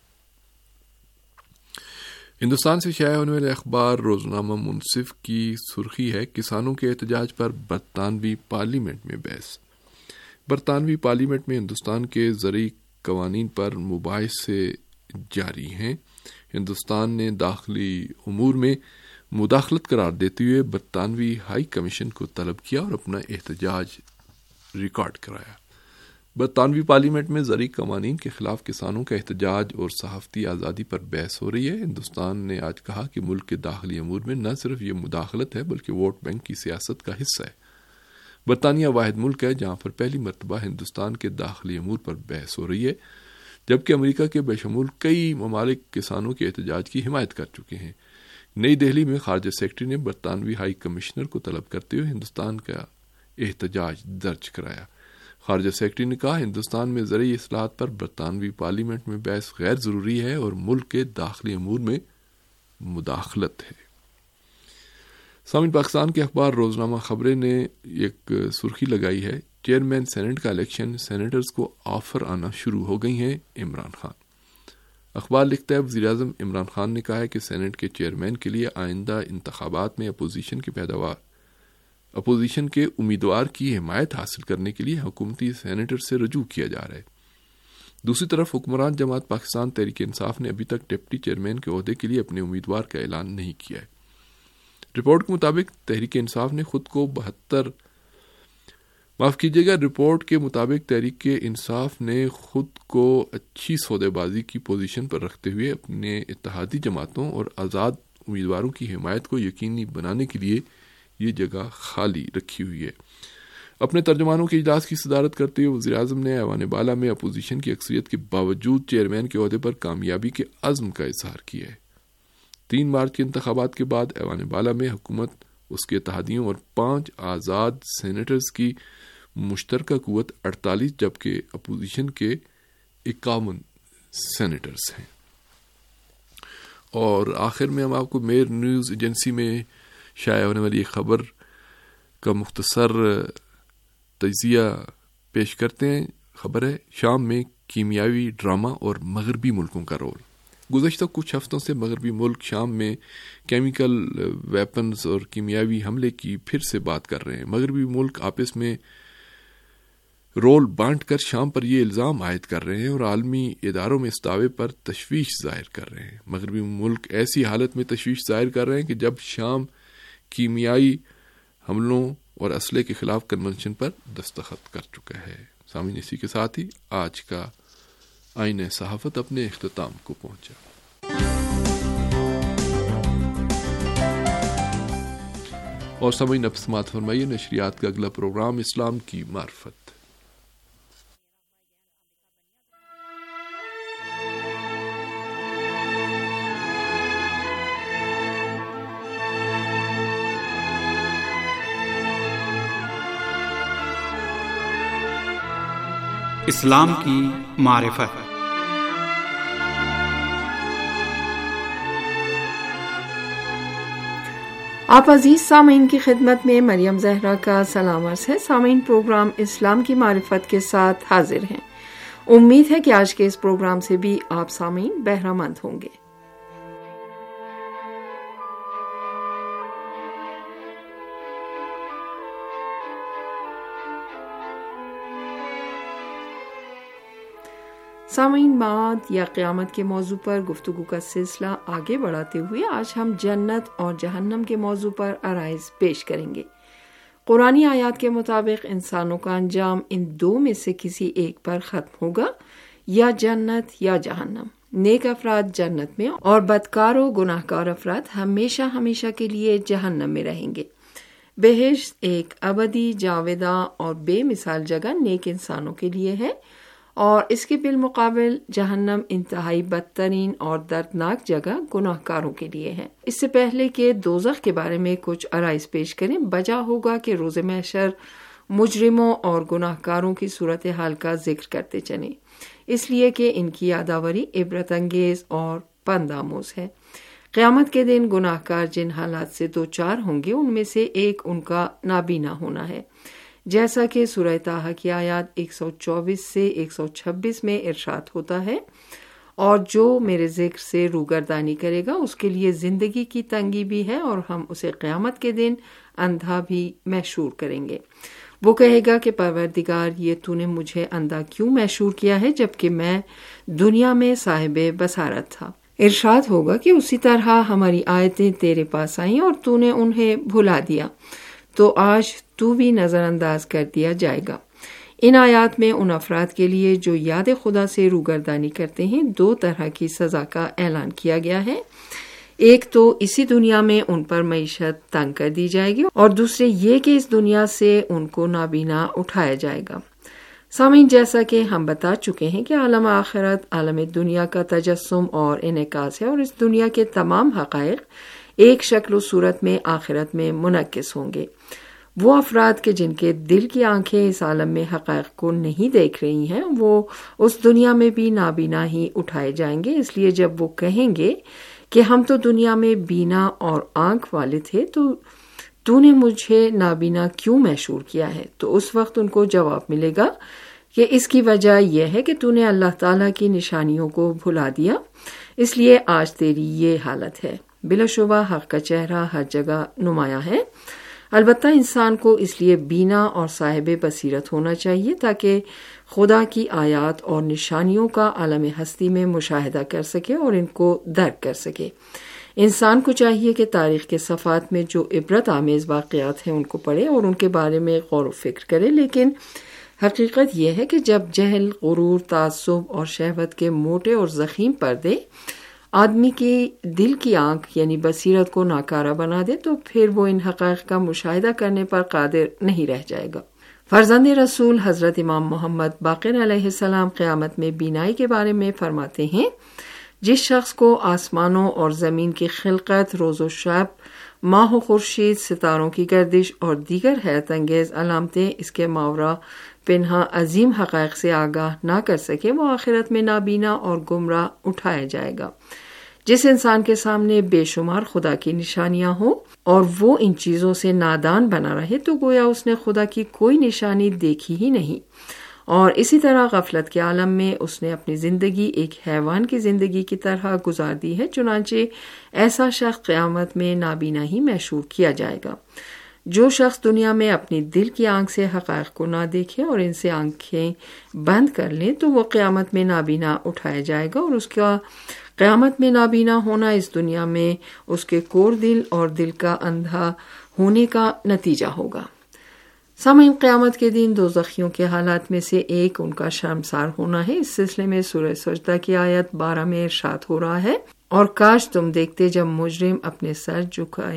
ہندوستان سے شائع ہونے والے اخبار روزنامہ منصف کی سرخی ہے کسانوں کے احتجاج پر برطانوی پارلیمنٹ میں بحث۔ برطانوی پارلیمنٹ میں ہندوستان کے زرعی قوانین پر مباحثے جاری ہیں۔ ہندوستان نے داخلی امور میں مداخلت قرار دیتے ہوئے برطانوی ہائی کمیشن کو طلب کیا اور اپنا احتجاج ریکارڈ کرایا۔ برطانوی پارلیمنٹ میں زرعی قوانین کے خلاف کسانوں کا احتجاج اور صحافتی آزادی پر بحث ہو رہی ہے۔ ہندوستان نے آج کہا کہ ملک کے داخلی امور میں نہ صرف یہ مداخلت ہے بلکہ ووٹ بینک کی سیاست کا حصہ ہے۔ برطانیہ واحد ملک ہے جہاں پر پہلی مرتبہ ہندوستان کے داخلی امور پر بحث ہو رہی ہے، جبکہ امریکہ کے بشمول کئی ممالک کسانوں کے احتجاج کی حمایت کر چکے ہیں۔ نئی دہلی میں خارجہ سیکرٹری نے برطانوی ہائی کمشنر کو طلب کرتے ہوئے ہندوستان کا احتجاج درج کرایا۔ خارجہ سیکرٹری نے کہا ہندوستان میں زرعی اصلاحات پر برطانوی پارلیمنٹ میں بحث غیر ضروری ہے اور ملک کے داخلی امور میں مداخلت ہے۔ سامعین، پاکستان کے اخبار روزنامہ خبریں نے ایک سرخی لگائی ہے چیئرمین سینٹ کا الیکشن، سینیٹرز کو آفر آنا شروع ہو گئی ہیں، عمران خان۔ اخبار لکھتا ہے وزیر اعظم عمران خان نے کہا ہے کہ سینٹ کے چیئرمین کے لیے آئندہ انتخابات میں اپوزیشن کی پیداوار اپوزیشن کے امیدوار کی حمایت حاصل کرنے کے لیے حکومتی سینیٹر سے رجوع کیا جا رہا ہے۔ دوسری طرف حکمران جماعت پاکستان تحریک انصاف نے ابھی تک ڈپٹی چیئرمین کے عہدے کے لیے اپنے امیدوار کا اعلان نہیں کیا ہے۔ رپورٹ کے مطابق تحریک انصاف نے خود کو بہتر معاف کیجیے گا رپورٹ کے مطابق تحریک انصاف نے خود کو اچھی سودے بازی کی پوزیشن پر رکھتے ہوئے اپنے اتحادی جماعتوں اور آزاد امیدواروں کی حمایت کو یقینی بنانے کے لیے یہ جگہ خالی رکھی ہوئی ہے۔ اپنے ترجمانوں کے اجلاس کی صدارت کرتے ہوئے وزیر اعظم نے ایوان بالا میں اپوزیشن کی اکثریت کے باوجود چیئرمین کے عہدے پر کامیابی کے عزم کا اظہار کیا ہے۔ تین مارچ کے انتخابات کے بعد ایوان بالا میں حکومت، اس کے اتحادیوں اور پانچ آزاد سینیٹرز کی مشترکہ قوت اڑتالیس جبکہ اپوزیشن کے اکاون سینیٹرز ہیں۔ اور آخر میں ہم آپ کو میر نیوز ایجنسی میں شائع ہونے والی خبر کا مختصر تجزیہ پیش کرتے ہیں۔ خبر ہے شام میں کیمیاوی ڈرامہ اور مغربی ملکوں کا رول۔ گزشتہ کچھ ہفتوں سے مغربی ملک شام میں کیمیکل ویپنز اور کیمیاوی حملے کی پھر سے بات کر رہے ہیں۔ مغربی ملک آپس میں رول بانٹ کر شام پر یہ الزام عائد کر رہے ہیں اور عالمی اداروں میں اس دعوے پر تشویش ظاہر کر رہے ہیں۔ مغربی ملک ایسی حالت میں تشویش ظاہر کر رہے ہیں کہ جب شام کیمیائی حملوں اور اسلحے کے خلاف کنونشن پر دستخط کر چکا ہے۔ سامعین، اسی کے ساتھ ہی آج کا آئین صحافت اپنے اختتام کو پہنچا۔ اور سامعین اب سماعت فرمائیے نشریات کا اگلا پروگرام اسلام کی معرفت۔ اسلام کی معرفت۔ آپ عزیز سامعین کی خدمت میں مریم زہرا کا سلام عرض ہے۔ سامعین، پروگرام اسلام کی معرفت کے ساتھ حاضر ہیں۔ امید ہے کہ آج کے اس پروگرام سے بھی آپ سامعین بہرہ مند ہوں گے۔ سامعین، معاد یا قیامت کے موضوع پر گفتگو کا سلسلہ آگے بڑھاتے ہوئے آج ہم جنت اور جہنم کے موضوع پر آرائز پیش کریں گے۔ قرآنی آیات کے مطابق انسانوں کا انجام ان دو میں سے کسی ایک پر ختم ہوگا، یا جنت یا جہنم۔ نیک افراد جنت میں اور بدکار و گناہ گار افراد ہمیشہ ہمیشہ کے لیے جہنم میں رہیں گے۔ بہشت ایک ابدی، جاوداں اور بے مثال جگہ نیک انسانوں کے لیے ہے، اور اس کے بالمقابل جہنم انتہائی بدترین اور دردناک جگہ گناہ گاروں کے لیے ہے۔ اس سے پہلے کہ دوزخ کے بارے میں کچھ آرائز پیش کریں، بجا ہوگا کہ روز محشر مجرموں اور گناہ گاروں کی صورتحال کا ذکر کرتے چلیں، اس لیے کہ ان کی یادآوری عبرت انگیز اور پند آموز ہے۔ قیامت کے دن گناہ گار جن حالات سے دوچار ہوں گے ان میں سے ایک ان کا نابینا ہونا ہے، جیسا کہ سورہ طٰہٰ کی آیات ایک سو چوبیس سے ایک سو چھبیس میں ارشاد ہوتا ہے، اور جو میرے ذکر سے روگردانی کرے گا اس کے لیے زندگی کی تنگی بھی ہے، اور ہم اسے قیامت کے دن اندھا بھی محشور کریں گے۔ وہ کہے گا کہ پروردگار، یہ تو نے مجھے اندھا کیوں محشور کیا ہے جبکہ میں دنیا میں صاحب بصارت تھا۔ ارشاد ہوگا کہ اسی طرح ہماری آیتیں تیرے پاس آئیں اور تو نے انہیں بھلا دیا، تو آج تو بھی نظر انداز کر دیا جائے گا۔ ان آیات میں ان افراد کے لیے جو یاد خدا سے روگردانی کرتے ہیں دو طرح کی سزا کا اعلان کیا گیا ہے۔ ایک تو اسی دنیا میں ان پر معیشت تنگ کر دی جائے گی، اور دوسرے یہ کہ اس دنیا سے ان کو نابینا اٹھایا جائے گا۔ سامعین، جیسا کہ ہم بتا چکے ہیں کہ عالم آخرت عالم دنیا کا تجسم اور انعکاس ہے، اور اس دنیا کے تمام حقائق ایک شکل و صورت میں آخرت میں منعکس ہوں گے۔ وہ افراد کے جن کے دل کی آنکھیں اس عالم میں حقائق کو نہیں دیکھ رہی ہیں، وہ اس دنیا میں بھی نابینا ہی اٹھائے جائیں گے۔ اس لیے جب وہ کہیں گے کہ ہم تو دنیا میں بینا اور آنکھ والے تھے، تو تو نے مجھے نابینا کیوں محشور کیا ہے، تو اس وقت ان کو جواب ملے گا کہ اس کی وجہ یہ ہے کہ تو نے اللہ تعالیٰ کی نشانیوں کو بھلا دیا، اس لیے آج تیری یہ حالت ہے۔ بلا شبہ حق کا چہرہ ہر جگہ نمایاں ہے، البتہ انسان کو اس لیے بینا اور صاحب بصیرت ہونا چاہیے تاکہ خدا کی آیات اور نشانیوں کا عالم ہستی میں مشاہدہ کر سکے اور ان کو درک کر سکے۔ انسان کو چاہیے کہ تاریخ کے صفحات میں جو عبرت آمیز واقعات ہیں ان کو پڑھے اور ان کے بارے میں غور و فکر کرے، لیکن حقیقت یہ ہے کہ جب جہل، غرور، تعصب اور شہوت کے موٹے اور ضخیم پردے آدمی کی دل کی آنکھ یعنی بصیرت کو ناکارہ بنا دے، تو پھر وہ ان حقائق کا مشاہدہ کرنے پر قادر نہیں رہ جائے گا۔ فرزند رسول حضرت امام محمد باقر علیہ السلام قیامت میں بینائی کے بارے میں فرماتے ہیں، جس شخص کو آسمانوں اور زمین کی خلقت، روز و شب، ماہ و خورشید، ستاروں کی گردش اور دیگر حیرت انگیز علامتیں اس کے ماورا پنہا عظیم حقائق سے آگاہ نہ کر سکے، وہ آخرت میں نابینا اور گمراہ اٹھایا جائے گا۔ جس انسان کے سامنے بے شمار خدا کی نشانیاں ہوں اور وہ ان چیزوں سے نادان بنا رہے، تو گویا اس نے خدا کی کوئی نشانی دیکھی ہی نہیں، اور اسی طرح غفلت کے عالم میں اس نے اپنی زندگی ایک حیوان کی زندگی کی طرح گزار دی ہے۔ چنانچہ ایسا شخص قیامت میں نابینا ہی محشور کیا جائے گا۔ جو شخص دنیا میں اپنی دل کی آنکھ سے حقائق کو نہ دیکھے اور ان سے آنکھیں بند کر لیں، تو وہ قیامت میں نابینا اٹھایا جائے گا، اور اس کا قیامت میں نابینا ہونا اس دنیا میں اس کے کور دل اور دل کا اندھا ہونے کا نتیجہ ہوگا۔ سامعین، قیامت کے دن دوزخیوں کے حالات میں سے ایک ان کا شرمسار ہونا ہے۔ اس سلسلے میں سورہ سجدہ کی آیت بارہ میں ارشاد ہو رہا ہے، اور کاش تم دیکھتے جب مجرم اپنے سر جھکائے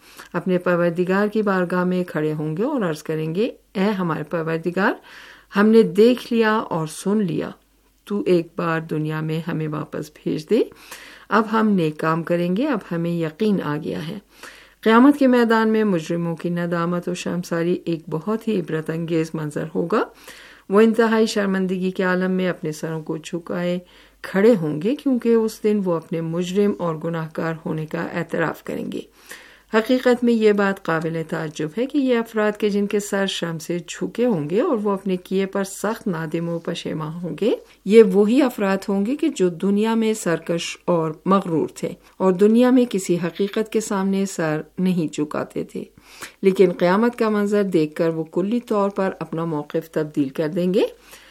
اپنے پروردگار کی بارگاہ میں کھڑے ہوں گے اور عرض کریں گے، اے ہمارے پروردگار، ہم نے دیکھ لیا اور سن لیا، تو ایک بار دنیا میں ہمیں واپس بھیج دے، اب ہم نیک کام کریں گے، اب ہمیں یقین آ گیا ہے۔ قیامت کے میدان میں مجرموں کی ندامت و شرمساری ایک بہت ہی عبرت انگیز منظر ہوگا۔ وہ انتہائی شرمندگی کے عالم میں اپنے سروں کو جھکائے کھڑے ہوں گے، کیونکہ اس دن وہ اپنے مجرم اور گناہ گار ہونے کا اعتراف کریں گے۔ حقیقت میں یہ بات قابل تعجب ہے کہ یہ افراد کے جن کے سر شرم سے جھکے ہوں گے اور وہ اپنے کیے پر سخت نادم و پشیماں ہوں گے، یہ وہی افراد ہوں گے کہ جو دنیا میں سرکش اور مغرور تھے اور دنیا میں کسی حقیقت کے سامنے سر نہیں جھکاتے تھے، لیکن قیامت کا منظر دیکھ کر وہ کلی طور پر اپنا موقف تبدیل کر دیں گے۔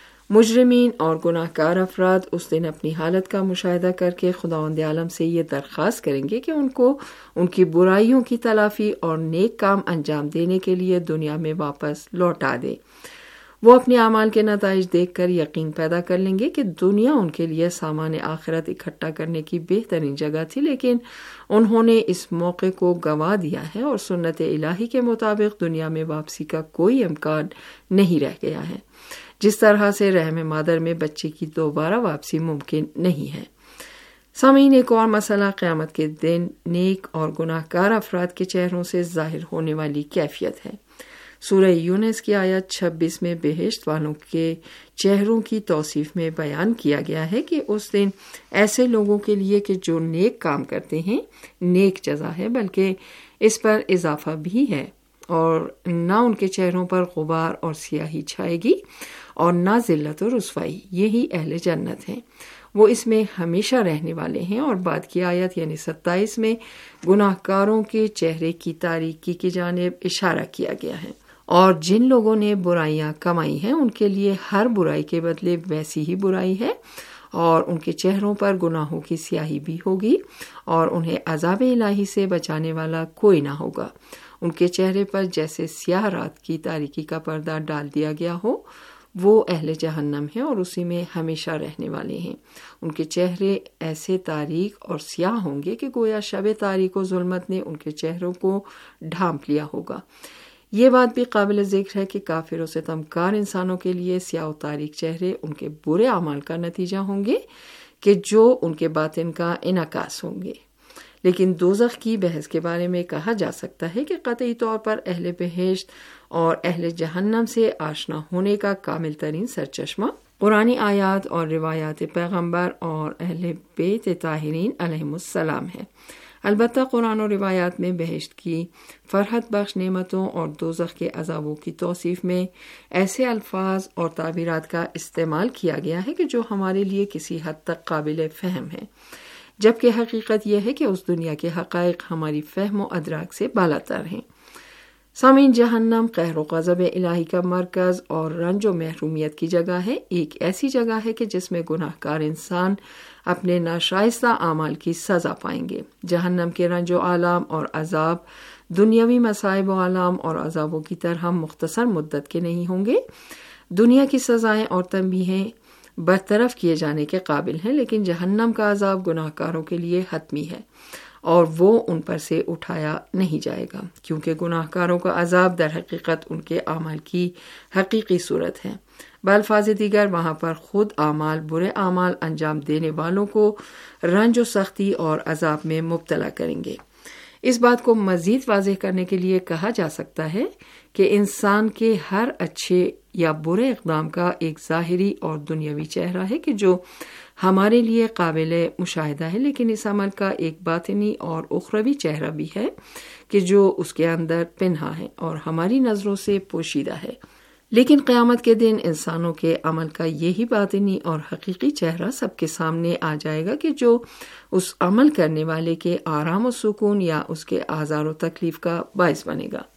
مجرمین اور گناہ گار افراد اس دن اپنی حالت کا مشاہدہ کر کے خداوند عالم سے یہ درخواست کریں گے کہ ان کو ان کی برائیوں کی تلافی اور نیک کام انجام دینے کے لیے دنیا میں واپس لوٹا دے۔ وہ اپنے اعمال کے نتائج دیکھ کر یقین پیدا کر لیں گے کہ دنیا ان کے لیے سامان آخرت اکٹھا کرنے کی بہترین جگہ تھی، لیکن انہوں نے اس موقع کو گنوا دیا ہے اور سنت الہی کے مطابق دنیا میں واپسی کا کوئی امکان نہیں رہ گیا ہے، جس طرح سے رحم مادر میں بچے کی دوبارہ واپسی ممکن نہیں ہے۔ سامعین، ایک اور مسئلہ قیامت کے دن نیک اور گناہ گار افراد کے چہروں سے ظاہر ہونے والی کیفیت ہے۔ سورہ یونس کی آیت چھبیس میں بہشت والوں کے چہروں کی توصیف میں بیان کیا گیا ہے کہ اس دن ایسے لوگوں کے لیے کہ جو نیک کام کرتے ہیں نیک جزا ہے، بلکہ اس پر اضافہ بھی ہے، اور نہ ان کے چہروں پر غبار اور سیاہی چھائے گی اور نہ ذلت و رسوائی۔ یہی اہل جنت ہیں، وہ اس میں ہمیشہ رہنے والے ہیں۔ اور بعد کی آیت یعنی ستائیس میں گناہ گاروں کے چہرے کی تاریکی کی جانب اشارہ کیا گیا ہے۔ اور جن لوگوں نے برائیاں کمائی ہیں ان کے لیے ہر برائی کے بدلے ویسی ہی برائی ہے، اور ان کے چہروں پر گناہوں کی سیاہی بھی ہوگی، اور انہیں عذاب الہی سے بچانے والا کوئی نہ ہوگا۔ ان کے چہرے پر جیسے سیاہ رات کی تاریکی کا پردہ ڈال دیا گیا ہو، وہ اہل جہنم ہیں اور اسی میں ہمیشہ رہنے والے ہیں۔ ان کے چہرے ایسے تاریک اور سیاہ ہوں گے کہ گویا شب تاریک و ظلمت نے ان کے چہروں کو ڈھانپ لیا ہوگا۔ یہ بات بھی قابل ذکر ہے کہ کافر و ستمکار انسانوں کے لیے سیاہ و تاریک چہرے ان کے برے اعمال کا نتیجہ ہوں گے کہ جو ان کے باطن کا انعکاس ہوں گے۔ لیکن دوزخ کی بحث کے بارے میں کہا جا سکتا ہے کہ قطعی طور پر اہل بہشت اور اہل جہنم سے آشنا ہونے کا کامل ترین سرچشمہ قرآنی آیات اور روایات پیغمبر اور اہل بیت طاہرین علیہم السلام ہے۔ البتہ قرآن و روایات میں بہشت کی فرحت بخش نعمتوں اور دوزخ کے عذابوں کی توصیف میں ایسے الفاظ اور تعبیرات کا استعمال کیا گیا ہے کہ جو ہمارے لیے کسی حد تک قابل فہم ہے، جبکہ حقیقت یہ ہے کہ اس دنیا کے حقائق ہماری فہم و ادراک سے بالاتر ہیں۔ سامعین، جہنم قہر و غضب الہی کا مرکز اور رنج و محرومیت کی جگہ ہے، ایک ایسی جگہ ہے کہ جس میں گناہ گار انسان اپنے ناشائستہ اعمال کی سزا پائیں گے۔ جہنم کے رنج و آلام اور عذاب دنیاوی مصائب و آلام اور عذابوں کی طرح مختصر مدت کے نہیں ہوں گے۔ دنیا کی سزائیں اور تنبیہیں برطرف کیے جانے کے قابل ہیں، لیکن جہنم کا عذاب گناہ گاروں کے لیے حتمی ہے اور وہ ان پر سے اٹھایا نہیں جائے گا، کیونکہ گناہ گاروں کا عذاب در حقیقت ان کے اعمال کی حقیقی صورت ہے۔ بالفاظ دیگر وہاں پر خود اعمال برے اعمال انجام دینے والوں کو رنج و سختی اور عذاب میں مبتلا کریں گے۔ اس بات کو مزید واضح کرنے کے لیے کہا جا سکتا ہے کہ انسان کے ہر اچھے یا برے اقدام کا ایک ظاہری اور دنیاوی چہرہ ہے کہ جو ہمارے لیے قابل مشاہدہ ہے، لیکن اس عمل کا ایک باطنی اور اخروی چہرہ بھی ہے کہ جو اس کے اندر پنہا ہے اور ہماری نظروں سے پوشیدہ ہے۔ لیکن قیامت کے دن انسانوں کے عمل کا یہی باطنی اور حقیقی چہرہ سب کے سامنے آ جائے گا کہ جو اس عمل کرنے والے کے آرام و سکون یا اس کے آزار و تکلیف کا باعث بنے گا۔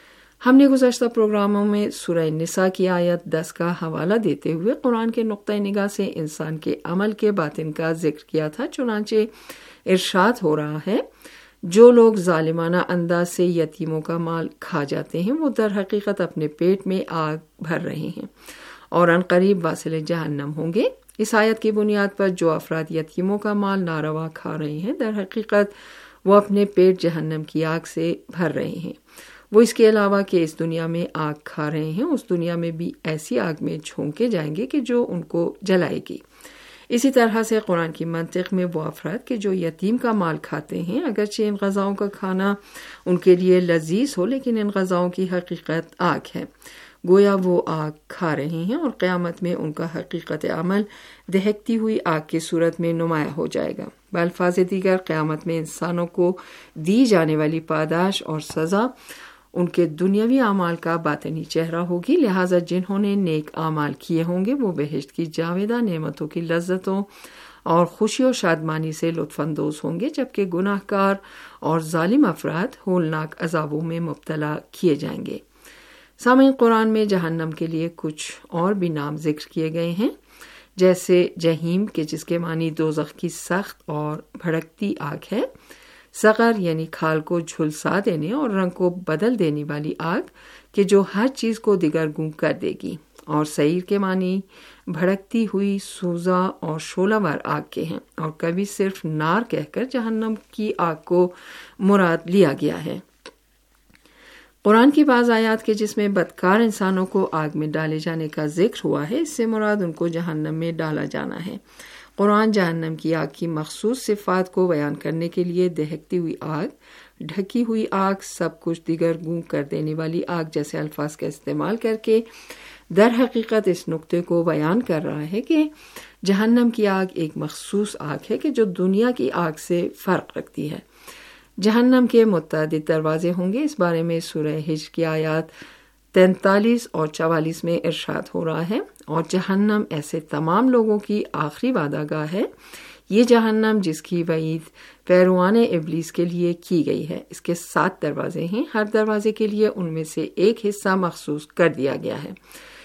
ہم نے گزشتہ پروگراموں میں سورہ نساء کی آیت دس کا حوالہ دیتے ہوئے قرآن کے نقطہ نگاہ سے انسان کے عمل کے باطن کا ذکر کیا تھا، چنانچہ ارشاد ہو رہا ہے، جو لوگ ظالمانہ انداز سے یتیموں کا مال کھا جاتے ہیں وہ در حقیقت اپنے پیٹ میں آگ بھر رہے ہیں اور ان قریب واصل جہنم ہوں گے۔ اس آیت کی بنیاد پر جو افراد یتیموں کا مال ناروا کھا رہے ہیں در حقیقت وہ اپنے پیٹ جہنم کی آگ سے بھر رہے ہیں۔ وہ اس کے علاوہ کہ اس دنیا میں آگ کھا رہے ہیں، اس دنیا میں بھی ایسی آگ میں جھونکے جائیں گے کہ جو ان کو جلائے گی۔ اسی طرح سے قرآن کی منطق میں وہ افراد کہ جو یتیم کا مال کھاتے ہیں، اگرچہ ان غذاؤں کا کھانا ان کے لیے لذیذ ہو، لیکن ان غذاؤں کی حقیقت آگ ہے، گویا وہ آگ کھا رہے ہیں، اور قیامت میں ان کا حقیقت عمل دہکتی ہوئی آگ کی صورت میں نمایاں ہو جائے گا۔ بالفاظ دیگر قیامت میں انسانوں کو دی جانے والی پاداش اور سزا ان کے دنیاوی اعمال کا باطنی چہرہ ہوگی، لہٰذا جنہوں نے نیک اعمال کیے ہوں گے وہ بہشت کی جاویدہ نعمتوں کی لذتوں اور خوشی و شادمانی سے لطف اندوز ہوں گے، جبکہ گناہ گار اور ظالم افراد ہولناک عذابوں میں مبتلا کیے جائیں گے۔ سامعین، قرآن میں جہنم کے لیے کچھ اور بھی نام ذکر کیے گئے ہیں، جیسے جہیم کہ جس کے معنی دوزخ کی سخت اور بھڑکتی آگ ہے، سقر یعنی کھال کو جھلسا دینے اور رنگ کو بدل دینے والی آگ کہ جو ہر چیز کو دگرگوں کر دے گی، اور سعیر کے معنی بھڑکتی ہوئی سوزا اور شعلہ ور آگ کے ہیں، اور کبھی صرف نار کہہ کر جہنم کی آگ کو مراد لیا گیا ہے۔ قرآن کی بعض آیات کے جس میں بدکار انسانوں کو آگ میں ڈالے جانے کا ذکر ہوا ہے، اس سے مراد ان کو جہنم میں ڈالا جانا ہے۔ قرآن جہنم کی آگ کی مخصوص صفات کو بیان کرنے کے لیے دہکتی ہوئی آگ، ڈھکی ہوئی آگ، سب کچھ دیگر گوں کر دینے والی آگ جیسے الفاظ کا استعمال کر کے در حقیقت اس نقطے کو بیان کر رہا ہے کہ جہنم کی آگ ایک مخصوص آگ ہے کہ جو دنیا کی آگ سے فرق رکھتی ہے۔ جہنم کے متعدد دروازے ہوں گے، اس بارے میں سورہ حجر کی آیات تینتالیس اور چوالیس میں ارشاد ہو رہا ہے، اور جہنم ایسے تمام لوگوں کی آخری وعدہ گاہ ہے۔ یہ جہنم جس کی وعید پیروان ابلیس کے لیے کی گئی ہے، اس کے سات دروازے ہیں، ہر دروازے کے لیے ان میں سے ایک حصہ مخصوص کر دیا گیا ہے۔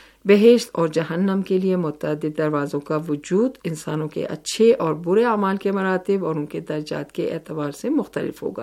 بہشت اور جہنم کے لیے متعدد دروازوں کا وجود انسانوں کے اچھے اور برے اعمال کے مراتب اور ان کے درجات کے اعتبار سے مختلف ہوگا۔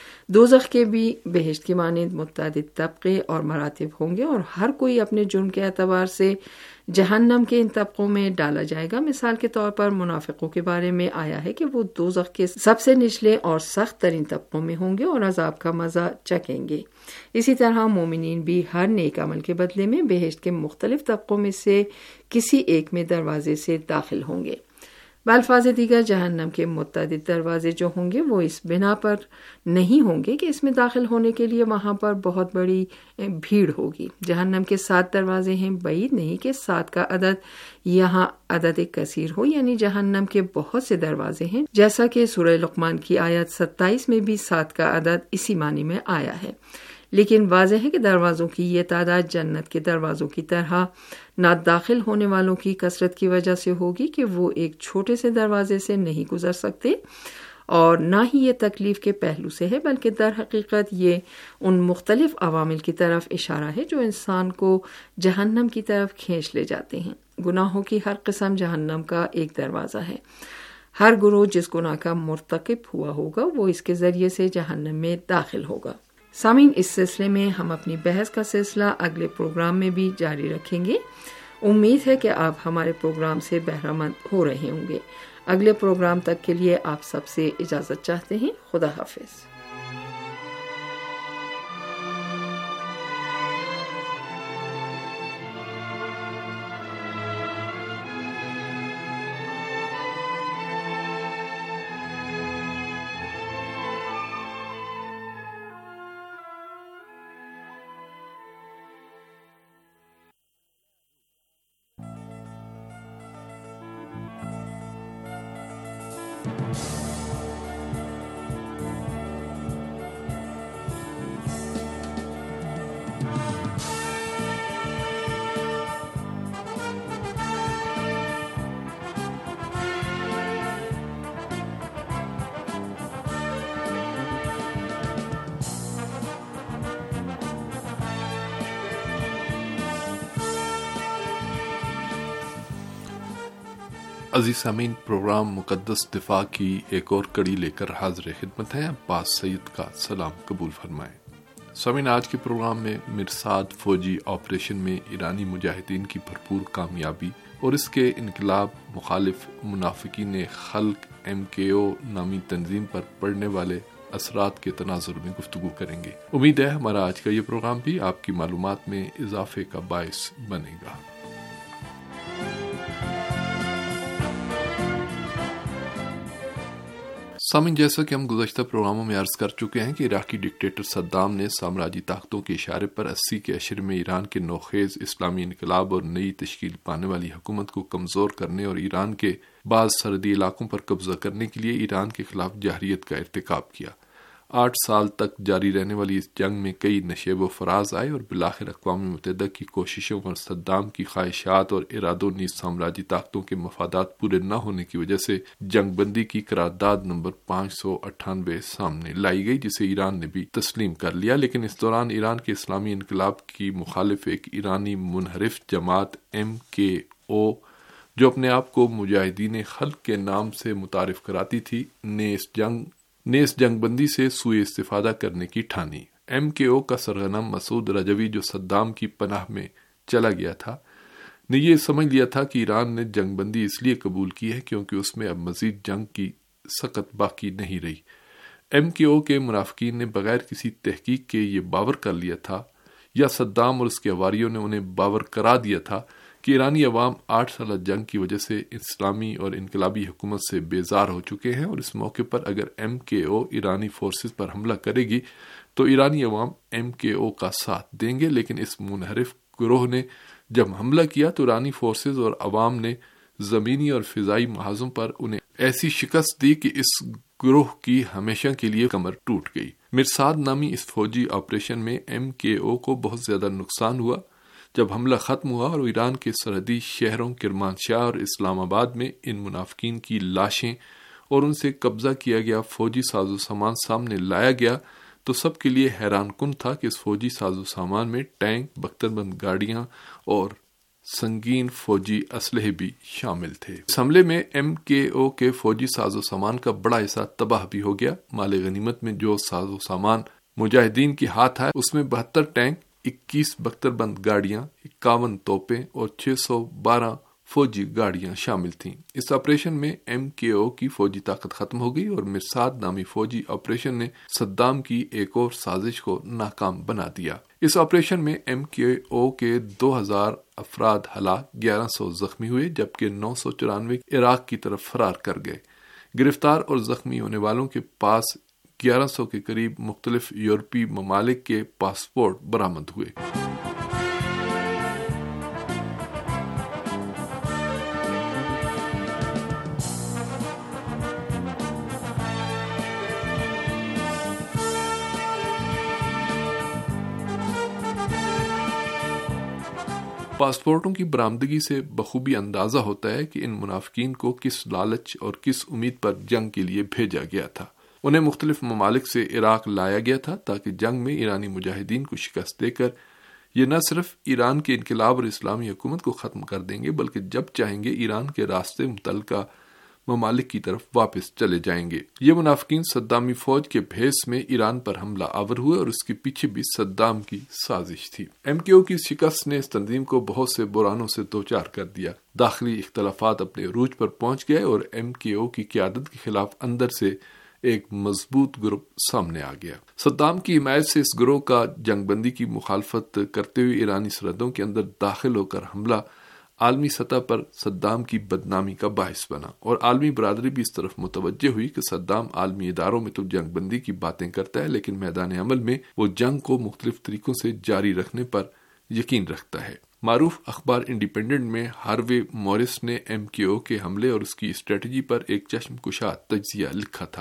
دوزخ کے بھی بہشت کی مانند متعدد طبقے اور مراتب ہوں گے، اور ہر کوئی اپنے جرم کے اعتبار سے جہنم کے ان طبقوں میں ڈالا جائے گا۔ مثال کے طور پر منافقوں کے بارے میں آیا ہے کہ وہ دوزخ کے سب سے نچلے اور سخت ترین طبقوں میں ہوں گے اور عذاب کا مزہ چکھیں گے۔ اسی طرح مومنین بھی ہر نیک عمل کے بدلے میں بہشت کے مختلف طبقوں میں سے کسی ایک میں دروازے سے داخل ہوں گے۔ بالفاظ دیگر جہنم کے متعدد دروازے جو ہوں گے وہ اس بنا پر نہیں ہوں گے کہ اس میں داخل ہونے کے لیے وہاں پر بہت بڑی بھیڑ ہوگی۔ جہنم کے سات دروازے ہیں، بعید نہیں کہ سات کا عدد یہاں عدد کثیر ہو، یعنی جہنم کے بہت سے دروازے ہیں، جیسا کہ سورہ لقمان کی آیت ستائیس میں بھی سات کا عدد اسی معنی میں آیا ہے۔ لیکن واضح ہے کہ دروازوں کی یہ تعداد جنت کے دروازوں کی طرح نہ داخل ہونے والوں کی کثرت کی وجہ سے ہوگی کہ وہ ایک چھوٹے سے دروازے سے نہیں گزر سکتے، اور نہ ہی یہ تکلیف کے پہلو سے ہے، بلکہ در حقیقت یہ ان مختلف عوامل کی طرف اشارہ ہے جو انسان کو جہنم کی طرف کھینچ لے جاتے ہیں۔ گناہوں کی ہر قسم جہنم کا ایک دروازہ ہے۔ ہر گروہ جس گناہ کا مرتکب ہوا ہوگا وہ اس کے ذریعے سے جہنم میں داخل ہوگا۔ سامعین، اس سلسلے میں ہم اپنی بحث کا سلسلہ اگلے پروگرام میں بھی جاری رکھیں گے۔ امید ہے کہ آپ ہمارے پروگرام سے بہرہ مند ہو رہے ہوں گے۔ اگلے پروگرام تک کے لیے آپ سب سے اجازت چاہتے ہیں۔ خدا حافظ۔ عزیز سامعین، پروگرام مقدس دفاع کی ایک اور کڑی لے کر حاضر خدمت ہے۔ عباس سید کا سلام قبول فرمائیں۔ سامعین، آج کے پروگرام میں مرصاد فوجی آپریشن میں ایرانی مجاہدین کی بھرپور کامیابی اور اس کے انقلاب مخالف منافقین خلق ایم کے او نامی تنظیم پر پڑنے والے اثرات کے تناظر میں گفتگو کریں گے۔ امید ہے ہمارا آج کا یہ پروگرام بھی آپ کی معلومات میں اضافے کا باعث بنے گا۔ سامعین، جیسا کہ ہم گزشتہ پروگراموں میں عرض کر چکے ہیں کہ عراقی ڈکٹیٹر صدام نے سامراجی طاقتوں کے اشارے پر اسی کے عشر میں ایران کے نوخیز اسلامی انقلاب اور نئی تشکیل پانے والی حکومت کو کمزور کرنے اور ایران کے بعض سرحدی علاقوں پر قبضہ کرنے کے لیے ایران کے خلاف جارحیت کا ارتکاب کیا۔ آٹھ سال تک جاری رہنے والی اس جنگ میں کئی نشیب و فراز آئے اور بالآخر اقوام متحدہ کی کوششوں اور صدام کی خواہشات اور ارادوں نیز سامراجی طاقتوں کے مفادات پورے نہ ہونے کی وجہ سے جنگ بندی کی قرارداد نمبر پانچ سو اٹھانوے سامنے لائی گئی، جسے ایران نے بھی تسلیم کر لیا۔ لیکن اس دوران ایران کے اسلامی انقلاب کی مخالف ایک ایرانی منحرف جماعت ایم کے او، جو اپنے آپ کو مجاہدین خلق کے نام سے متعارف کراتی تھی، نے اس جنگ نے اس جنگ بندی سے سوء استفادہ کرنے کی ٹھانی۔ ایم کے او کا سرغنم مسعود رجوی، جو صدام کی پناہ میں چلا گیا تھا، نے یہ سمجھ لیا تھا کہ ایران نے جنگ بندی اس لیے قبول کی ہے کیونکہ اس میں اب مزید جنگ کی سکت باقی نہیں رہی۔ ایم کے او کے منافقین نے بغیر کسی تحقیق کے یہ باور کر لیا تھا، یا صدام اور اس کے حواریوں نے انہیں باور کرا دیا تھا کہ ایرانی عوام آٹھ سالہ جنگ کی وجہ سے اسلامی اور انقلابی حکومت سے بیزار ہو چکے ہیں، اور اس موقع پر اگر ایم کے او ایرانی فورسز پر حملہ کرے گی تو ایرانی عوام ایم کے او کا ساتھ دیں گے۔ لیکن اس منحرف گروہ نے جب حملہ کیا تو ایرانی فورسز اور عوام نے زمینی اور فضائی محاذوں پر انہیں ایسی شکست دی کہ اس گروہ کی ہمیشہ کے لیے کمر ٹوٹ گئی۔ مرصاد نامی اس فوجی آپریشن میں ایم کے او کو بہت زیادہ نقصان ہوا۔ جب حملہ ختم ہوا اور ایران کے سرحدی شہروں کرمانشاہ اور اسلام آباد میں ان منافقین کی لاشیں اور ان سے قبضہ کیا گیا فوجی ساز و سامان سامنے لایا گیا تو سب کے لیے حیران کن تھا کہ اس فوجی ساز و سامان میں ٹینک، بختر بند گاڑیاں اور سنگین فوجی اسلحے بھی شامل تھے۔ اس حملے میں ایم کے او کے فوجی ساز و سامان کا بڑا حصہ تباہ بھی ہو گیا۔ مال غنیمت میں جو ساز و سامان مجاہدین کے ہاتھ آئے اس میں بہتر ٹینک، اکیس بختر بند گاڑیاں، اکاون توپیں اور چھ سو بارہ فوجی گاڑیاں شامل تھیں۔ اس آپریشن میں ایم کے او کی فوجی طاقت ختم ہو گئی اور مرصاد نامی فوجی آپریشن نے صدام کی ایک اور سازش کو ناکام بنا دیا۔ اس آپریشن میں ایم کے او کے دو ہزار افراد ہلاک، گیارہ سو زخمی ہوئے، جبکہ نو سو چورانوے عراق کی طرف فرار کر گئے۔ گرفتار اور زخمی ہونے والوں کے پاس گیارہ سو کے قریب مختلف یورپی ممالک کے پاسپورٹ برآمد ہوئے۔ پاسپورٹوں کی برآمدگی سے بخوبی اندازہ ہوتا ہے کہ ان منافقین کو کس لالچ اور کس امید پر جنگ کے لیے بھیجا گیا تھا۔ انہیں مختلف ممالک سے عراق لایا گیا تھا تاکہ جنگ میں ایرانی مجاہدین کو شکست دے کر یہ نہ صرف ایران کے انقلاب اور اسلامی حکومت کو ختم کر دیں گے بلکہ جب چاہیں گے ایران کے راستے متعلقہ ممالک کی طرف واپس چلے جائیں گے۔ یہ منافقین صدامی فوج کے بھیس میں ایران پر حملہ آور ہوئے اور اس کے پیچھے بھی صدام کی سازش تھی۔ ایم کے او کی شکست نے اس تنظیم کو بہت سے بحرانوں سے دوچار کر دیا۔ داخلی اختلافات اپنے عروج پر پہنچ گئے اور ایم کے او کی قیادت کے خلاف اندر سے ایک مضبوط گروپ سامنے آ گیا۔ صدام کی حمایت سے اس گروہ کا جنگ بندی کی مخالفت کرتے ہوئے ایرانی سرحدوں کے اندر داخل ہو کر حملہ عالمی سطح پر صدام کی بدنامی کا باعث بنا، اور عالمی برادری بھی اس طرف متوجہ ہوئی کہ صدام عالمی اداروں میں تو جنگ بندی کی باتیں کرتا ہے لیکن میدان عمل میں وہ جنگ کو مختلف طریقوں سے جاری رکھنے پر یقین رکھتا ہے۔ معروف اخبار انڈیپینڈنٹ میں ہاروے مورس نے ایم کے او کے حملے اور اس کی اسٹریٹجی پر ایک چشم کشا تجزیہ لکھا تھا۔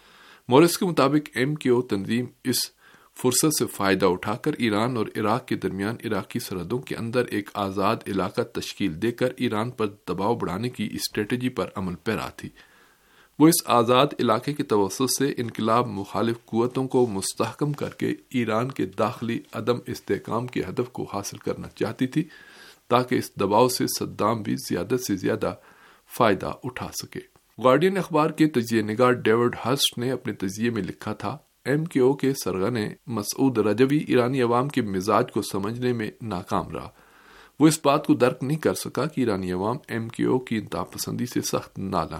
مورس کے مطابق ایم کے او تنظیم اس فرصت سے فائدہ اٹھا کر ایران اور عراق کے درمیان عراقی سرحدوں کے اندر ایک آزاد علاقہ تشکیل دے کر ایران پر دباؤ بڑھانے کی اسٹریٹجی پر عمل پیرا تھی۔ وہ اس آزاد علاقے کے توسط سے انقلاب مخالف قوتوں کو مستحکم کر کے ایران کے داخلی عدم استحکام کے ہدف کو حاصل کرنا چاہتی تھی تاکہ اس دباؤ سے صدام بھی زیادہ سے زیادہ فائدہ اٹھا سکے۔ گارڈین اخبار کے تجزیہ نگار ڈیوڈ ہرسٹ نے اپنے تجزیے میں لکھا تھا، ایم کے او کے سرغنے مسعود رجوی ایرانی عوام کے مزاج کو سمجھنے میں ناکام رہا۔ وہ اس بات کو درک نہیں کر سکا کہ ایرانی عوام ایم کے او کی انتہا پسندی سے سخت نالاں ہے۔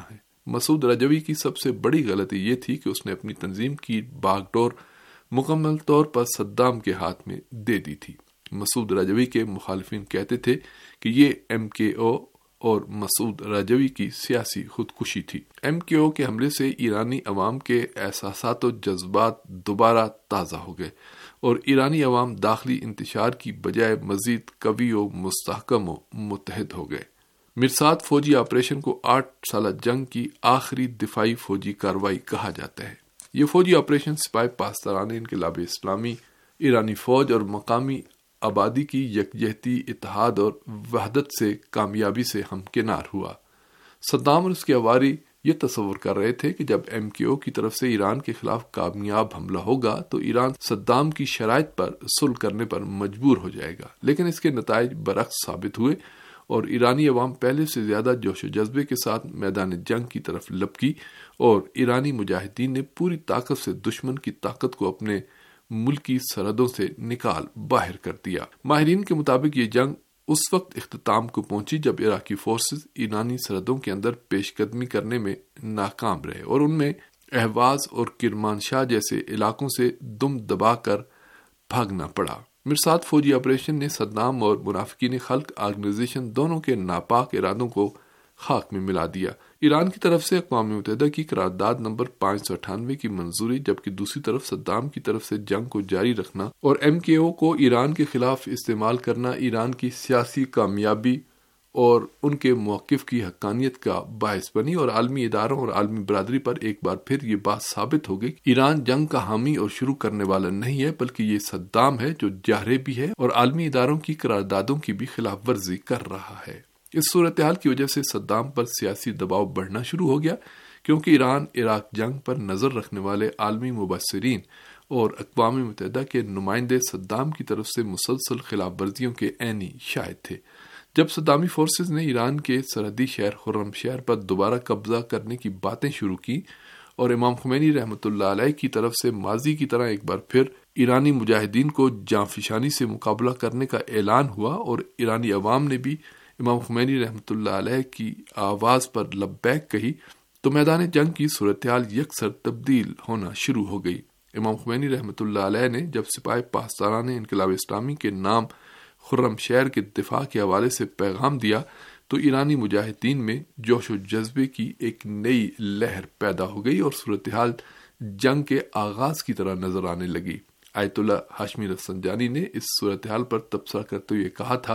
مسعود رجوی کی سب سے بڑی غلطی یہ تھی کہ اس نے اپنی تنظیم کی باغ ڈور مکمل طور پر صدام کے ہاتھ میں دے دی تھی۔ مسعود رجوی کے مخالفین کہتے تھے کہ یہ ایم کے او اور مسعود رجوی کی سیاسی خودکشی تھی۔ ایم کے او کے حملے سے ایرانی عوام کے احساسات و جذبات دوبارہ تازہ ہو گئے اور ایرانی عوام داخلی انتشار کی بجائے مزید قوی و مستحکم و متحد ہو گئے۔ مرصاد فوجی آپریشن کو آٹھ سالہ جنگ کی آخری دفاعی فوجی کارروائی کہا جاتا ہے۔ یہ فوجی آپریشن سپاہی پاسداران انقلاب اسلامی، ایرانی فوج اور مقامی آبادی کی یکجہتی، اتحاد اور وحدت سے کامیابی سے ہمکنار ہوا۔ صدام اور اس کے حواری یہ تصور کر رہے تھے کہ جب ایم کیو او کی طرف سے ایران کے خلاف کامیاب حملہ ہوگا تو ایران صدام کی شرائط پر صلح کرنے پر مجبور ہو جائے گا، لیکن اس کے نتائج برعکس ثابت ہوئے اور ایرانی عوام پہلے سے زیادہ جوش و جذبے کے ساتھ میدان جنگ کی طرف لپکی اور ایرانی مجاہدین نے پوری طاقت سے دشمن کی طاقت کو اپنے ملکی سرحدوں سے نکال باہر کر دیا۔ ماہرین کے مطابق یہ جنگ اس وقت اختتام کو پہنچی جب عراقی فورسز ایرانی سرحدوں کے اندر پیش قدمی کرنے میں ناکام رہے اور ان میں اہواز اور کرمانشاہ جیسے علاقوں سے دم دبا کر بھاگنا پڑا۔ مرصاد فوجی آپریشن نے صدام اور منافقین خلق آرگنائزیشن دونوں کے ناپاک ارادوں کو خاک میں ملا دیا۔ ایران کی طرف سے اقوام متحدہ کی قرارداد نمبر پانچ سو اٹھانوے کی منظوری، جبکہ دوسری طرف صدام کی طرف سے جنگ کو جاری رکھنا اور ایم کے او کو ایران کے خلاف استعمال کرنا ایران کی سیاسی کامیابی اور ان کے موقف کی حقانیت کا باعث بنی اور عالمی اداروں اور عالمی برادری پر ایک بار پھر یہ بات ثابت ہو گئی کہ ایران جنگ کا حامی اور شروع کرنے والا نہیں ہے، بلکہ یہ صدام ہے جو جاہرے بھی ہے اور عالمی اداروں کی قراردادوں کی بھی خلاف ورزی کر رہا ہے۔ اس صورتحال کی وجہ سے صدام پر سیاسی دباؤ بڑھنا شروع ہو گیا، کیونکہ ایران عراق جنگ پر نظر رکھنے والے عالمی مبصرین اور اقوام متحدہ کے نمائندے صدام کی طرف سے مسلسل خلاف ورزیوں کے عینی شاہد تھے۔ جب صدامی فورسز نے ایران کے سرحدی شہر خرم شہر پر دوبارہ قبضہ کرنے کی باتیں شروع کی اور امام خمینی رحمۃ اللہ علیہ کی طرف سے ماضی کی طرح ایک بار پھر ایرانی مجاہدین کو جانفشانی سے مقابلہ کرنے کا اعلان ہوا اور ایرانی عوام نے بھی امام خمینی رحمۃ اللہ علیہ کی آواز پر لبیک کہی تو میدان جنگ کی صورتحال یکسر تبدیل ہونا شروع ہو گئی۔ امام خمینی رحمۃ اللہ علیہ نے جب سپاہی پاسداران انقلاب اسلامی کے نام خرم شہر کے دفاع کے حوالے سے پیغام دیا تو ایرانی مجاہدین میں جوش و جذبے کی ایک نئی لہر پیدا ہو گئی اور صورتحال جنگ کے آغاز کی طرح نظر آنے لگی۔ آیت اللہ ہاشمی رفسنجانی نے اس صورتحال پر تبصرہ کرتے ہوئے کہا تھا،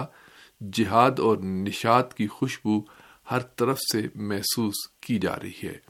جہاد اور نشاط کی خوشبو ہر طرف سے محسوس کی جا رہی ہے۔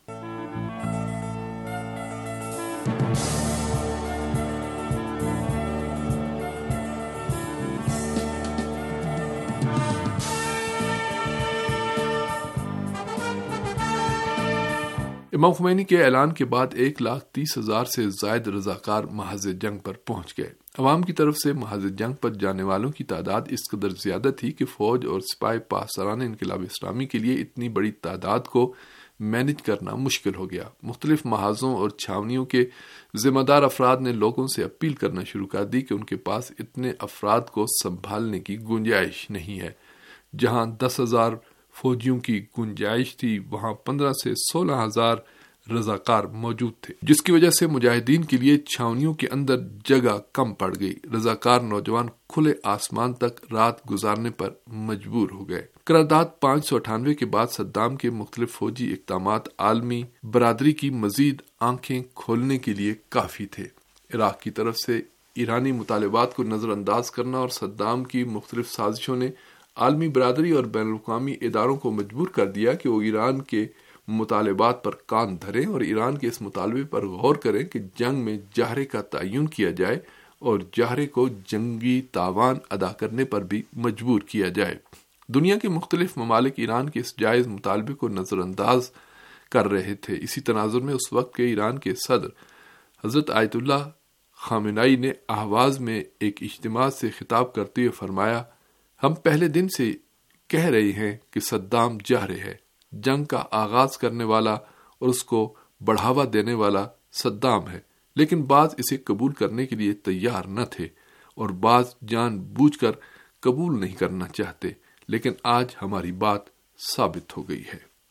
امام خمینی کے اعلان کے بعد ایک لاکھ تیس ہزار سے زائد رضاکار محاذ جنگ پر پہنچ گئے۔ عوام کی طرف سے محاذ جنگ پر جانے والوں کی تعداد اس قدر زیادہ تھی کہ فوج اور سپاہی پاسداران انقلاب اسلامی کے لیے اتنی بڑی تعداد کو مینج کرنا مشکل ہو گیا۔ مختلف محاذوں اور چھاونیوں کے ذمہ دار افراد نے لوگوں سے اپیل کرنا شروع کر دی کہ ان کے پاس اتنے افراد کو سنبھالنے کی گنجائش نہیں ہے۔ جہاں دس ہزار فوجیوں کی گنجائش تھی وہاں پندرہ سے سولہ ہزار رضاکار موجود تھے، جس کی وجہ سے مجاہدین کے لیے چھاونیوں کے اندر جگہ کم پڑ گئی۔ رضاکار نوجوان کھلے آسمان تک رات گزارنے پر مجبور ہو گئے۔ قرارداد پانچ سو اٹھانوے کے بعد صدام کے مختلف فوجی اقدامات عالمی برادری کی مزید آنکھیں کھولنے کے لیے کافی تھے۔ عراق کی طرف سے ایرانی مطالبات کو نظر انداز کرنا اور صدام کی مختلف سازشوں نے عالمی برادری اور بین الاقوامی اداروں کو مجبور کر دیا کہ وہ ایران کے مطالبات پر کان دھریں اور ایران کے اس مطالبے پر غور کریں کہ جنگ میں جاہرے کا تعین کیا جائے اور جاہرے کو جنگی تاوان ادا کرنے پر بھی مجبور کیا جائے۔ دنیا کے مختلف ممالک ایران کے اس جائز مطالبے کو نظر انداز کر رہے تھے۔ اسی تناظر میں اس وقت کے ایران کے صدر حضرت آیت اللہ خامنائی نے اہواز میں ایک اجتماع سے خطاب کرتے ہوئے فرمایا، ہم پہلے دن سے کہہ رہے ہیں کہ صدام جاہرے ہے، جنگ کا آغاز کرنے والا اور اس کو بڑھاوا دینے والا صدام ہے، لیکن بعض اسے قبول کرنے کے لیے تیار نہ تھے اور بعض جان بوجھ کر قبول نہیں کرنا چاہتے، لیکن آج ہماری بات ثابت ہو گئی ہے۔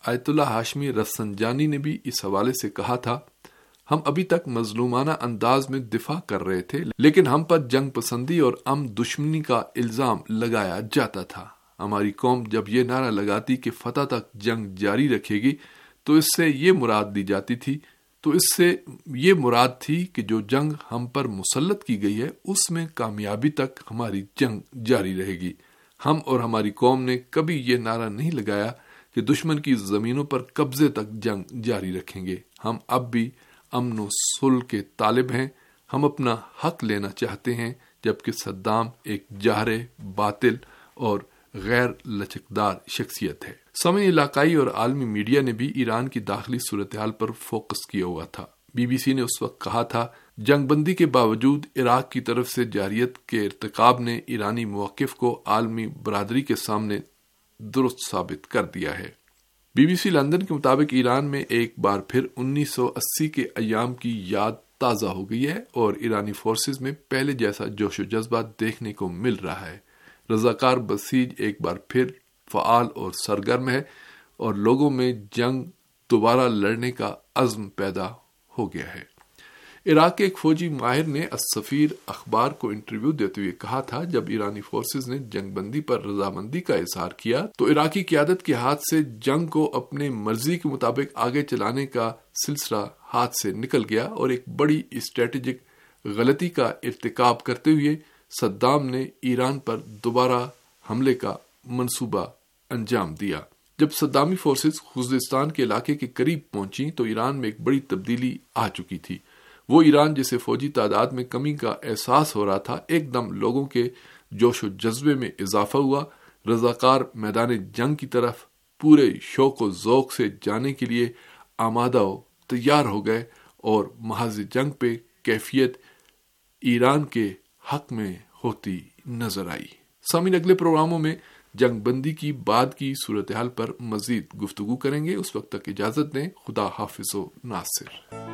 آیت اللہ ہاشمی رفسنجانی نے بھی اس حوالے سے کہا تھا، ہم ابھی تک مظلومانہ انداز میں دفاع کر رہے تھے، لیکن ہم پر جنگ پسندی اور عام دشمنی کا الزام لگایا جاتا تھا۔ ہماری قوم جب یہ نعرہ لگاتی کہ فتح تک جنگ جاری رکھے گی تو اس سے یہ مراد دی جاتی تھی تو اس سے یہ مراد تھی کہ جو جنگ ہم پر مسلط کی گئی ہے اس میں کامیابی تک ہماری جنگ جاری رہے گی۔ ہم اور ہماری قوم نے کبھی یہ نعرہ نہیں لگایا کہ دشمن کی زمینوں پر قبضے تک جنگ جاری رکھیں گے۔ ہم اب بھی امن و صلح کے طالب ہیں، ہم اپنا حق لینا چاہتے ہیں، جبکہ صدام ایک جاہر باطل اور غیر لچکدار شخصیت ہے۔ سامعین، علاقائی اور عالمی میڈیا نے بھی ایران کی داخلی صورتحال پر فوکس کیا ہوا تھا۔ بی بی سی نے اس وقت کہا تھا، جنگ بندی کے باوجود عراق کی طرف سے جارحیت کے ارتکاب نے ایرانی موقف کو عالمی برادری کے سامنے درست ثابت کر دیا ہے۔ بی بی سی لندن کے مطابق ایران میں ایک بار پھر انیس سو اسی کے ایام کی یاد تازہ ہو گئی ہے اور ایرانی فورسز میں پہلے جیسا جوش و جذبہ دیکھنے کو مل رہا ہے۔ رضاکار بسیج ایک بار پھر فعال اور سرگرم ہے اور لوگوں میں جنگ دوبارہ لڑنے کا عزم پیدا ہو گیا ہے۔ عراق کے ایک فوجی ماہر نے السفیر اخبار کو انٹرویو دیتے ہوئے کہا تھا، جب ایرانی فورسز نے جنگ بندی پر رضامندی کا اظہار کیا تو عراقی قیادت کے ہاتھ سے جنگ کو اپنے مرضی کے مطابق آگے چلانے کا سلسلہ ہاتھ سے نکل گیا اور ایک بڑی اسٹریٹجک غلطی کا ارتکاب کرتے ہوئے صدام نے ایران پر دوبارہ حملے کا منصوبہ انجام دیا۔ جب صدامی فورسز خوزستان کے علاقے کے قریب پہنچی تو ایران میں ایک بڑی تبدیلی آ چکی تھی۔ وہ ایران جسے فوجی تعداد میں کمی کا احساس ہو رہا تھا، ایک دم لوگوں کے جوش و جذبے میں اضافہ ہوا۔ رضاکار میدان جنگ کی طرف پورے شوق و ذوق سے جانے کے لیے آمادہ و تیار ہو گئے اور محاذ جنگ پہ کیفیت ایران کے حق میں ہوتی نظر آئی۔ سامعین، اگلے پروگراموں میں جنگ بندی کی بعد کی صورتحال پر مزید گفتگو کریں گے۔ اس وقت تک اجازت دیں، خدا حافظ و ناصر۔